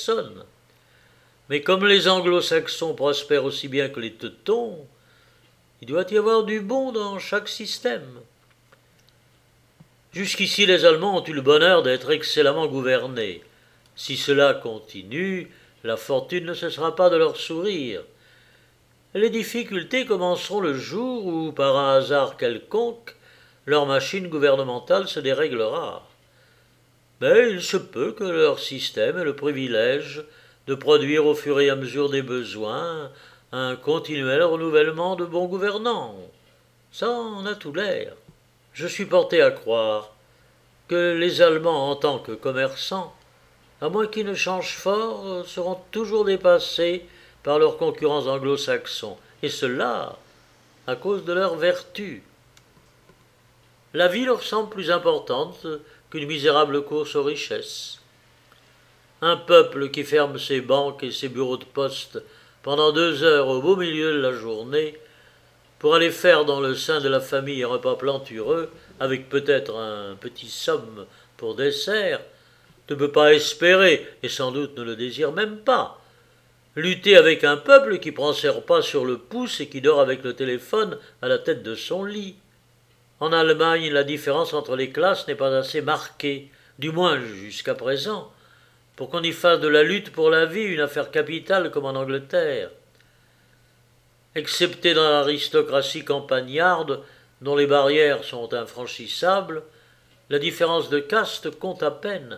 anglo-saxonne. Mais comme les anglo-saxons prospèrent aussi bien que les teutons, Il doit y avoir du bon dans chaque système. Jusqu'ici, les Allemands ont eu le bonheur d'être excellemment gouvernés. Si cela continue, la fortune ne cessera pas de leur sourire. Les difficultés commenceront le jour où, par un hasard quelconque, leur machine gouvernementale se déréglera. Mais il se peut que leur système ait le privilège de produire au fur et à mesure des besoins un continuel renouvellement de bons gouvernants. Ça en a tout l'air. Je suis porté à croire que les Allemands, en tant que commerçants, à moins qu'ils ne changent fort, seront toujours dépassés par leurs concurrents anglo-saxons, et cela à cause de leurs vertus. La vie leur semble plus importante qu'une misérable course aux richesses. Un peuple qui ferme ses banques et ses bureaux de poste pendant deux heures au beau milieu de la journée pour aller faire dans le sein de la famille un repas plantureux, avec peut-être un petit somme pour dessert, ne peut pas espérer, et sans doute ne le désire même pas, lutter avec un peuple qui prend ses repas sur le pouce et qui dort avec le téléphone à la tête de son lit. En Allemagne, la différence entre les classes n'est pas assez marquée, du moins jusqu'à présent, pour qu'on y fasse de la lutte pour la vie une affaire capitale comme en Angleterre. Excepté dans l'aristocratie campagnarde, dont les barrières sont infranchissables, la différence de caste compte à peine.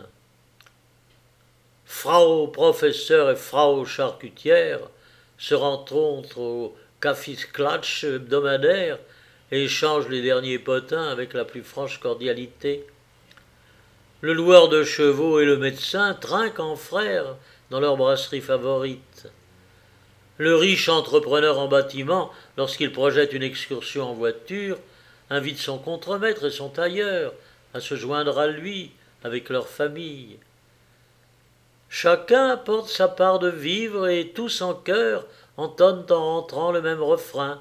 Frau professeur et Frau charcutière se rencontrent au Kaffeeklatsch hebdomadaire et échangent les derniers potins avec la plus franche cordialité. Le loueur de chevaux et le médecin trinquent en frères dans leur brasserie favorite. Le riche entrepreneur en bâtiment, lorsqu'il projette une excursion en voiture, invite son contremaître et son tailleur à se joindre à lui avec leur famille. Chacun apporte sa part de vivre et tous en chœur entonnent en rentrant le même refrain.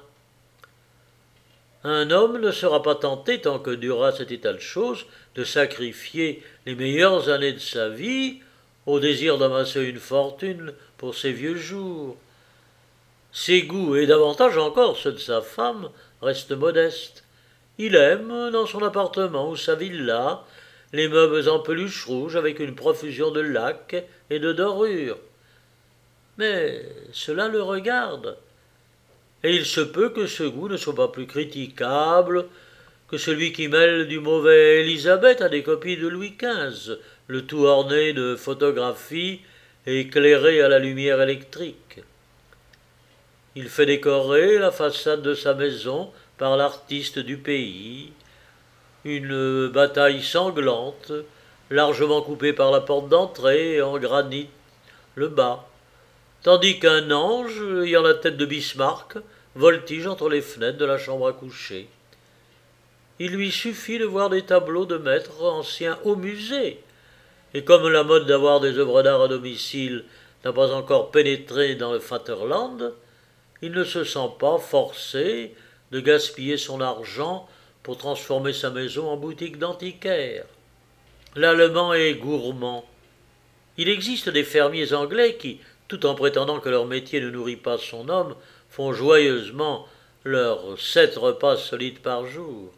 Un homme ne sera pas tenté, tant que durera cet état de choses, de sacrifier les meilleures années de sa vie au désir d'amasser une fortune pour ses vieux jours. Ses goûts, et davantage encore ceux de sa femme, restent modestes. Il aime, dans son appartement ou sa villa, les meubles en peluche rouge avec une profusion de lacs et de dorures. Mais cela le regarde, et il se peut que ce goût ne soit pas plus critiquable que celui qui mêle du mauvais Élisabeth à des copies de Louis quinze, le tout orné de photographies et éclairé à la lumière électrique. Il fait décorer la façade de sa maison par l'artiste du pays, une bataille sanglante, largement coupée par la porte d'entrée en granit le bas, tandis qu'un ange, ayant la tête de Bismarck, voltige entre les fenêtres de la chambre à coucher. Il lui suffit de voir des tableaux de maîtres anciens au musée, et comme la mode d'avoir des œuvres d'art à domicile n'a pas encore pénétré dans le Vaterland, il ne se sent pas forcé de gaspiller son argent pour transformer sa maison en boutique d'antiquaires. L'Allemand est gourmand. Il existe des fermiers anglais qui, tout en prétendant que leur métier ne nourrit pas son homme, font joyeusement leurs sept repas solides par jour.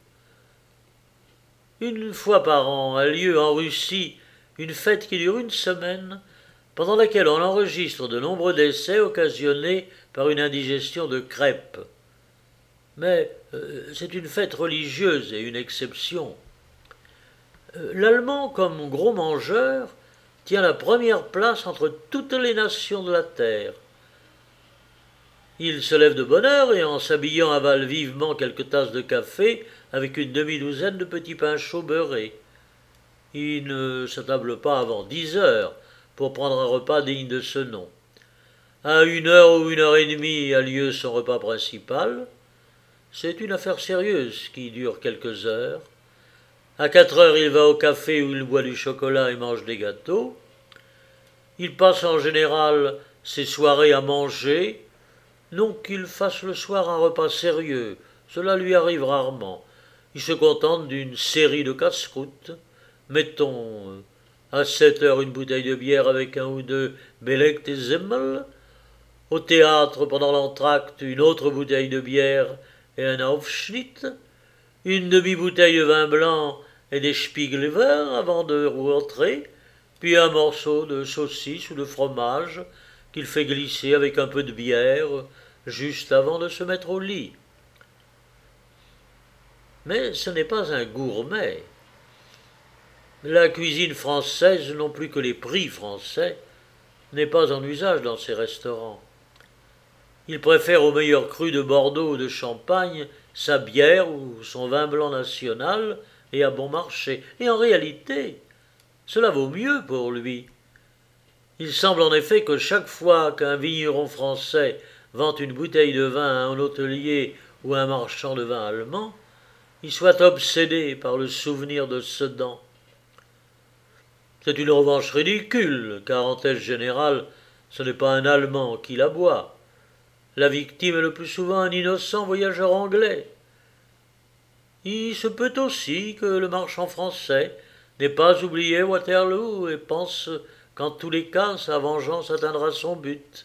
Une fois par an a lieu en Russie une fête qui dure une semaine, pendant laquelle on enregistre de nombreux décès occasionnés par une indigestion de crêpes. Mais euh, c'est une fête religieuse et une exception. Euh, L'Allemand, comme gros mangeur, tient la première place entre toutes les nations de la terre. Il se lève de bonne heure et, en s'habillant, avale vivement quelques tasses de café avec une demi-douzaine de petits pains chauds beurrés. Il ne s'attable pas avant dix heures pour prendre un repas digne de ce nom. À une heure ou une heure et demie a lieu son repas principal. C'est une affaire sérieuse qui dure quelques heures. À quatre heures, il va au café où il boit du chocolat et mange des gâteaux. Il passe en général ses soirées à manger, non qu'il fasse le soir un repas sérieux, cela lui arrive rarement. Il se contente d'une série de casse-croûtes. Mettons à sept heures une bouteille de bière avec un ou deux Belek et Zemmel. Au théâtre, pendant l'entracte, une autre bouteille de bière et un Aufschnitt, une demi-bouteille de vin blanc et des Spiegelwehr avant de rentrer, puis un morceau de saucisse ou de fromage qu'il fait glisser avec un peu de bière juste avant de se mettre au lit. Mais ce n'est pas un gourmet. La cuisine française, non plus que les prix français, n'est pas en usage dans ces restaurants. Il préfère au meilleur cru de Bordeaux ou de Champagne sa bière ou son vin blanc national et à bon marché. Et en réalité, cela vaut mieux pour lui. Il semble en effet que chaque fois qu'un vigneron français vend une bouteille de vin à un hôtelier ou à un marchand de vin allemand, il soit obsédé par le souvenir de Sedan. C'est une revanche ridicule, car en tête générale, ce n'est pas un Allemand qui la boit. La victime est le plus souvent un innocent voyageur anglais. Il se peut aussi que le marchand français n'ait pas oublié Waterloo et pense qu'en tous les cas, sa vengeance atteindra son but.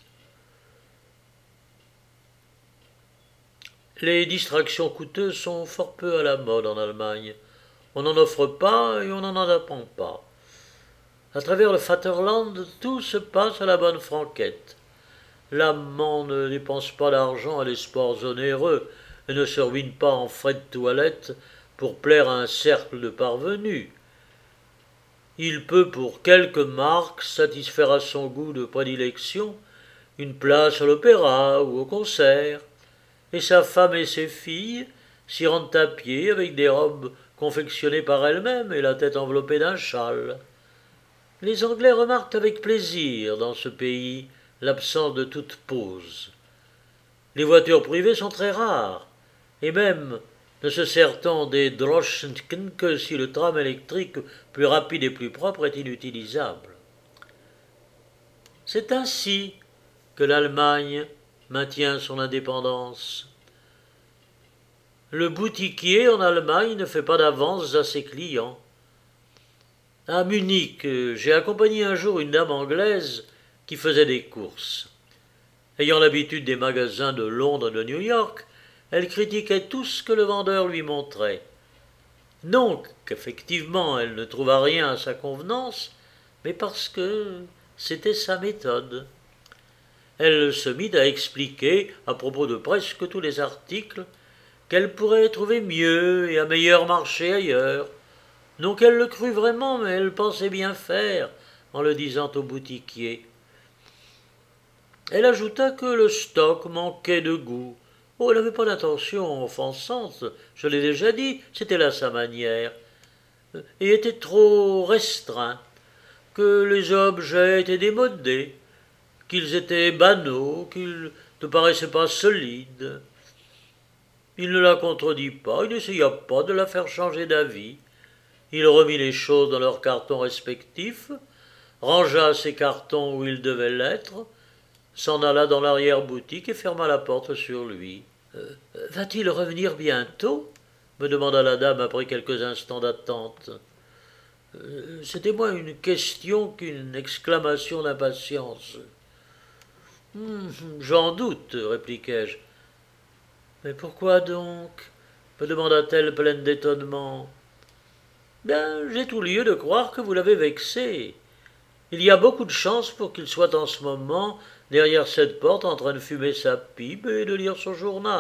Les distractions coûteuses sont fort peu à la mode en Allemagne. On n'en offre pas et on n'en apprend pas. À travers le Vaterland, tout se passe à la bonne franquette. L'amant ne dépense pas d'argent à des sports onéreux et ne se ruine pas en frais de toilette pour plaire à un cercle de parvenus. Il peut, pour quelques marques, satisfaire à son goût de prédilection une place à l'opéra ou au concert, et sa femme et ses filles s'y rendent à pied avec des robes confectionnées par elles-mêmes et la tête enveloppée d'un châle. Les Anglais remarquent avec plaisir dans ce pays l'absence de toute pause. Les voitures privées sont très rares, et même ne se sert-on des Droschken que si le tram électrique plus rapide et plus propre est inutilisable. C'est ainsi que l'Allemagne maintient son indépendance. Le boutiquier en Allemagne ne fait pas d'avances à ses clients. À Munich, j'ai accompagné un jour une dame anglaise qui faisait des courses. Ayant l'habitude des magasins de Londres et de New York, elle critiquait tout ce que le vendeur lui montrait. Non qu'effectivement elle ne trouva rien à sa convenance, mais parce que c'était sa méthode. Elle se mit à expliquer, à propos de presque tous les articles, qu'elle pourrait trouver mieux et à meilleur marché ailleurs. Non qu'elle le crût vraiment, mais elle pensait bien faire en le disant au boutiquier. Elle ajouta que le stock manquait de goût. Oh, elle n'avait pas d'intention offensante, je l'ai déjà dit, c'était là sa manière, et était trop restreint, que les objets étaient démodés, qu'ils étaient banaux, qu'ils ne paraissaient pas solides. Il ne la contredit pas, il n'essaya pas de la faire changer d'avis. Il remit les choses dans leurs cartons respectifs, rangea ses cartons où ils devaient l'être, s'en alla dans l'arrière-boutique et ferma la porte sur lui. Euh, « Va-t-il revenir bientôt ?» me demanda la dame après quelques instants d'attente. Euh, C'était moins une question qu'une exclamation d'impatience. Hum, « J'en doute, répliquai-je. « Mais pourquoi donc ?» me demanda-t-elle pleine d'étonnement. « Bien, j'ai tout lieu de croire que vous l'avez vexé. Il y a beaucoup de chances pour qu'il soit en ce moment derrière cette porte en train de fumer sa pipe et de lire son journal. »«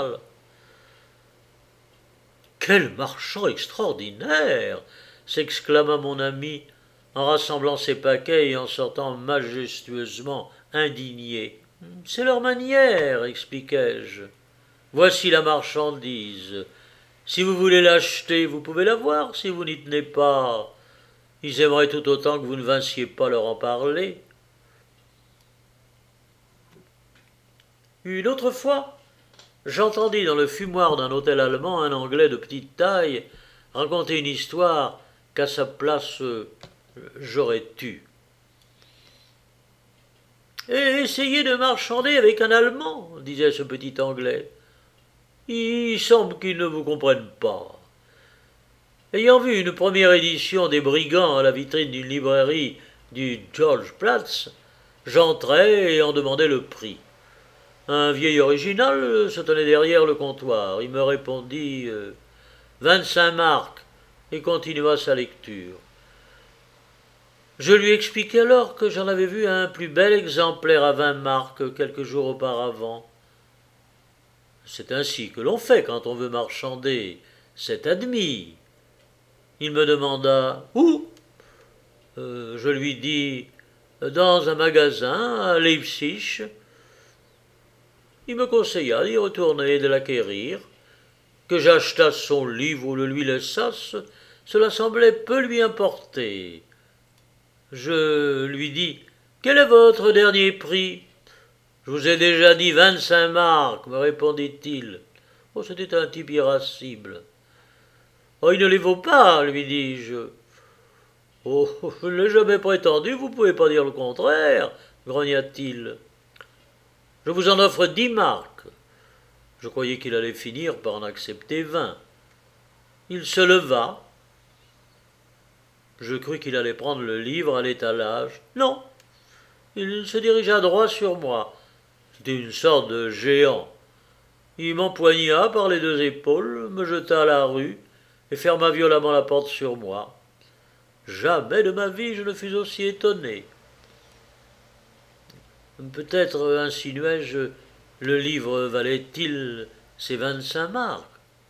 Quel marchand extraordinaire !» s'exclama mon ami en rassemblant ses paquets et en sortant majestueusement indigné. « C'est leur manière, expliquai-je. Voici la marchandise. Si vous voulez l'acheter, vous pouvez l'avoir. Si vous n'y tenez pas, ils aimeraient tout autant que vous ne vinssiez pas leur en parler. » Une autre fois, j'entendis dans le fumoir d'un hôtel allemand un Anglais de petite taille raconter une histoire qu'à sa place euh, j'aurais tue. « Et essayez de marchander avec un Allemand, disait ce petit Anglais. Il semble qu'il ne vous comprenne pas. » Ayant vu une première édition des Brigands à la vitrine d'une librairie du Georgeplatz, j'entrai et en demandai le prix. Un vieil original se tenait derrière le comptoir. Il me répondit euh, vingt-cinq marks et continua sa lecture. Je lui expliquai alors que j'en avais vu un plus bel exemplaire à vingt marks quelques jours auparavant. C'est ainsi que l'on fait quand on veut marchander, c'est admis. Il me demanda où. Euh, je lui dis dans un magasin à Leipzig. Il me conseilla d'y retourner et de l'acquérir. Que j'achetasse son livre ou le lui laissasse, cela semblait peu lui importer. Je lui dis « Quel est votre dernier prix ?»« Je vous ai déjà dit vingt-cinq marks, me répondit-il. Oh, c'était un type irascible. Oh, il ne les vaut pas, lui dis-je. Oh, je ne l'ai jamais prétendu, vous ne pouvez pas dire le contraire, grogna-t-il. Je vous en offre dix marks. Je croyais qu'il allait finir par en accepter vingt. Il se leva. Je crus qu'il allait prendre le livre à l'étalage. Non, il se dirigea droit sur moi. C'était une sorte de géant. Il m'empoigna par les deux épaules, me jeta à la rue et ferma violemment la porte sur moi. Jamais de ma vie je ne fus aussi étonné. Peut-être, insinuai-je, le livre valait-il ses vingt-cinq marks?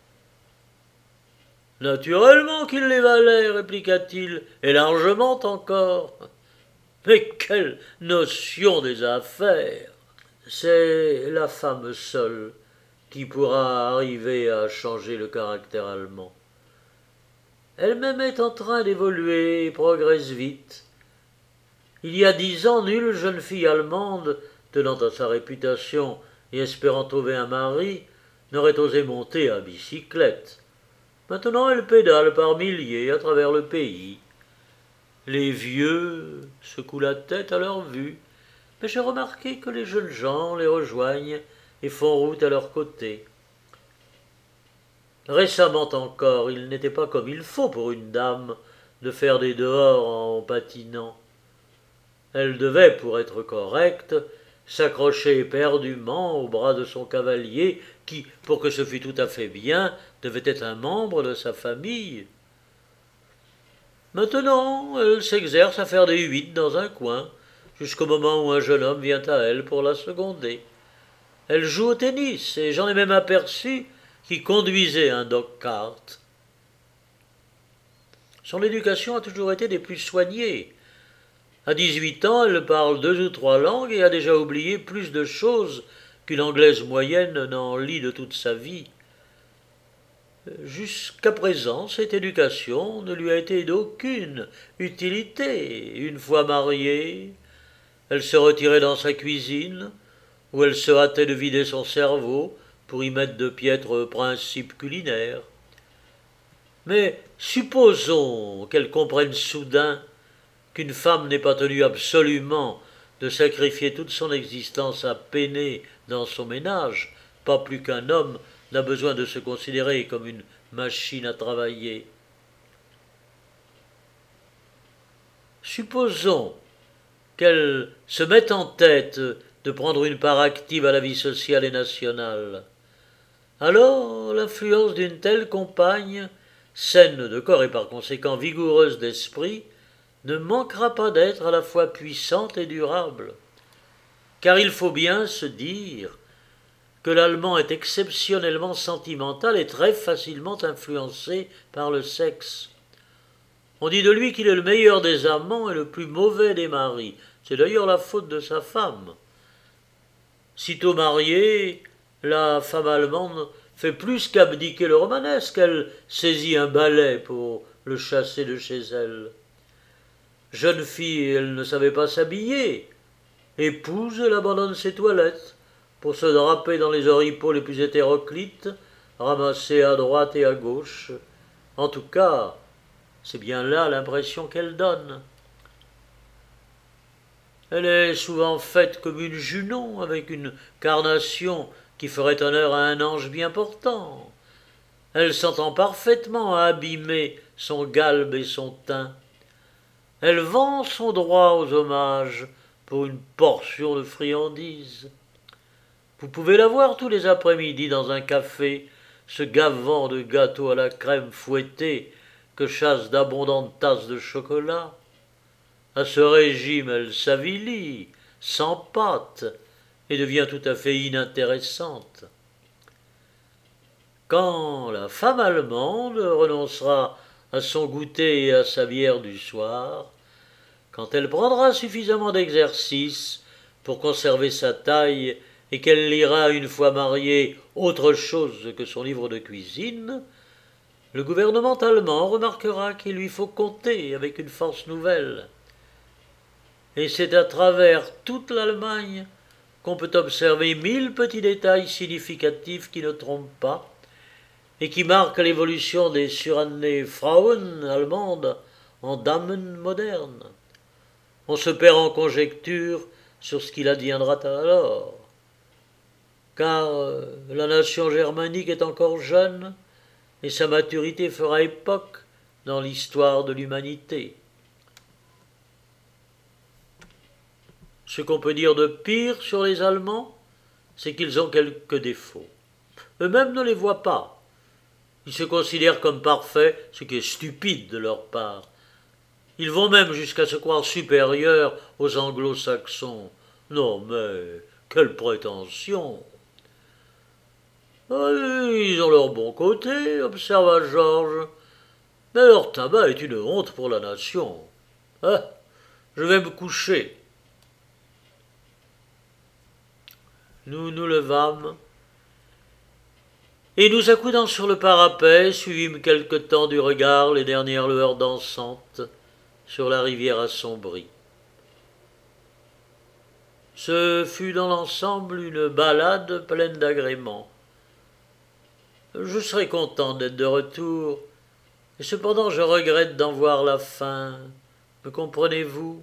Naturellement qu'il les valait, répliqua-t-il, et largement encore. Mais quelle notion des affaires! C'est la femme seule qui pourra arriver à changer le caractère allemand. Elle-même est en train d'évoluer et progresse vite. Il y a dix ans, nulle jeune fille allemande, tenant à sa réputation et espérant trouver un mari, n'aurait osé monter à bicyclette. Maintenant, elle pédale par milliers à travers le pays. Les vieux secouent la tête à leur vue, mais j'ai remarqué que les jeunes gens les rejoignent et font route à leur côté. Récemment encore, il n'était pas comme il faut pour une dame de faire des dehors en patinant. Elle devait, pour être correcte, s'accrocher éperdument au bras de son cavalier, qui, pour que ce fût tout à fait bien, devait être un membre de sa famille. Maintenant, elle s'exerce à faire des huit dans un coin, jusqu'au moment où un jeune homme vient à elle pour la seconder. Elle joue au tennis, et j'en ai même aperçu qui conduisait un dog-cart. Son éducation a toujours été des plus soignées. À dix-huit ans, elle parle deux ou trois langues et a déjà oublié plus de choses qu'une Anglaise moyenne n'en lit de toute sa vie. Jusqu'à présent, cette éducation ne lui a été d'aucune utilité. Une fois mariée, elle se retirait dans sa cuisine, où elle se hâtait de vider son cerveau pour y mettre de piètres principes culinaires. Mais supposons qu'elle comprenne soudain qu'une femme n'est pas tenue absolument de sacrifier toute son existence à peiner dans son ménage, pas plus qu'un homme n'a besoin de se considérer comme une machine à travailler. Supposons qu'elle se mette en tête de prendre une part active à la vie sociale et nationale. Alors l'influence d'une telle compagne, saine de corps et par conséquent vigoureuse d'esprit, ne manquera pas d'être à la fois puissante et durable. Car il faut bien se dire que l'Allemand est exceptionnellement sentimental et très facilement influencé par le sexe. On dit de lui qu'il est le meilleur des amants et le plus mauvais des maris. C'est d'ailleurs la faute de sa femme. Sitôt mariée, la femme allemande fait plus qu'abdiquer le romanesque, elle saisit un balai pour le chasser de chez elle. Jeune fille, elle ne savait pas s'habiller. Épouse, elle abandonne ses toilettes pour se draper dans les oripeaux les plus hétéroclites, ramassés à droite et à gauche. En tout cas, c'est bien là l'impression qu'elle donne. Elle est souvent faite comme une Junon, avec une carnation qui ferait honneur à un ange bien portant. Elle s'entend parfaitement à abîmer son galbe et son teint. Elle vend son droit aux hommages pour une portion de friandises. Vous pouvez la voir tous les après-midi dans un café, se gavant de gâteaux à la crème fouettée que chassent d'abondantes tasses de chocolat. À ce régime, elle s'avilit, s'empâte et devient tout à fait inintéressante. Quand la femme allemande renoncera à son goûter et à sa bière du soir, quand elle prendra suffisamment d'exercice pour conserver sa taille et qu'elle lira une fois mariée autre chose que son livre de cuisine, le gouvernement allemand remarquera qu'il lui faut compter avec une force nouvelle. Et c'est à travers toute l'Allemagne qu'on peut observer mille petits détails significatifs qui ne trompent pas et qui marquent l'évolution des surannées Frauen allemandes en Damen modernes. On se perd en conjectures sur ce qu'il adviendra alors, car la nation germanique est encore jeune et sa maturité fera époque dans l'histoire de l'humanité. Ce qu'on peut dire de pire sur les Allemands, c'est qu'ils ont quelques défauts. Eux-mêmes ne les voient pas. Ils se considèrent comme parfaits, ce qui est stupide de leur part. Ils vont même jusqu'à se croire supérieurs aux anglo-saxons. Non mais, quelle prétention! Ah, ils ont leur bon côté, observa Georges, mais leur tabac est une honte pour la nation. Ah, je vais me coucher. Nous nous levâmes, et nous accoudant sur le parapet, suivîmes quelque temps du regard les dernières lueurs dansantes sur la rivière assombrie. Ce fut dans l'ensemble une balade pleine d'agréments. Je serais content d'être de retour, et cependant je regrette d'en voir la fin. Me comprenez-vous?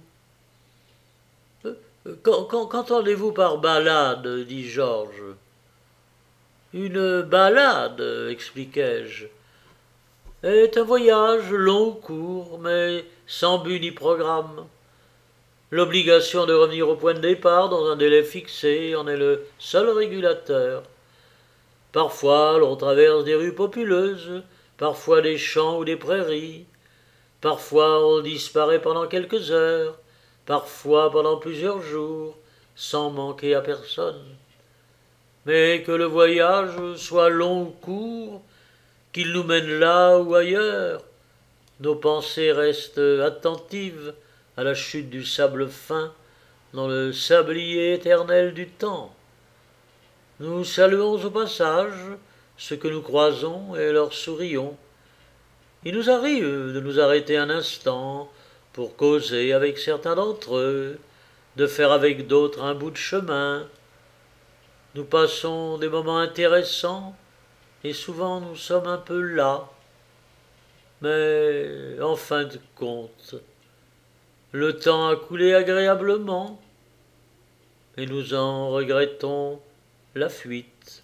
Qu'entendez-vous par balade? Dit Georges. Une balade, expliquai-je, est un voyage long ou court, mais sans but ni programme. L'obligation de revenir au point de départ dans un délai fixé en est le seul régulateur. Parfois, l'on traverse des rues populeuses, parfois des champs ou des prairies. Parfois, on disparaît pendant quelques heures, parfois pendant plusieurs jours, sans manquer à personne. Mais que le voyage soit long ou court, qu'il nous mène là ou ailleurs, nos pensées restent attentives à la chute du sable fin dans le sablier éternel du temps. Nous saluons au passage ceux que nous croisons et leur sourions. Il nous arrive de nous arrêter un instant pour causer avec certains d'entre eux, de faire avec d'autres un bout de chemin. Nous passons des moments intéressants et souvent nous sommes un peu las. Mais en fin de compte, le temps a coulé agréablement et nous en regrettons la fuite.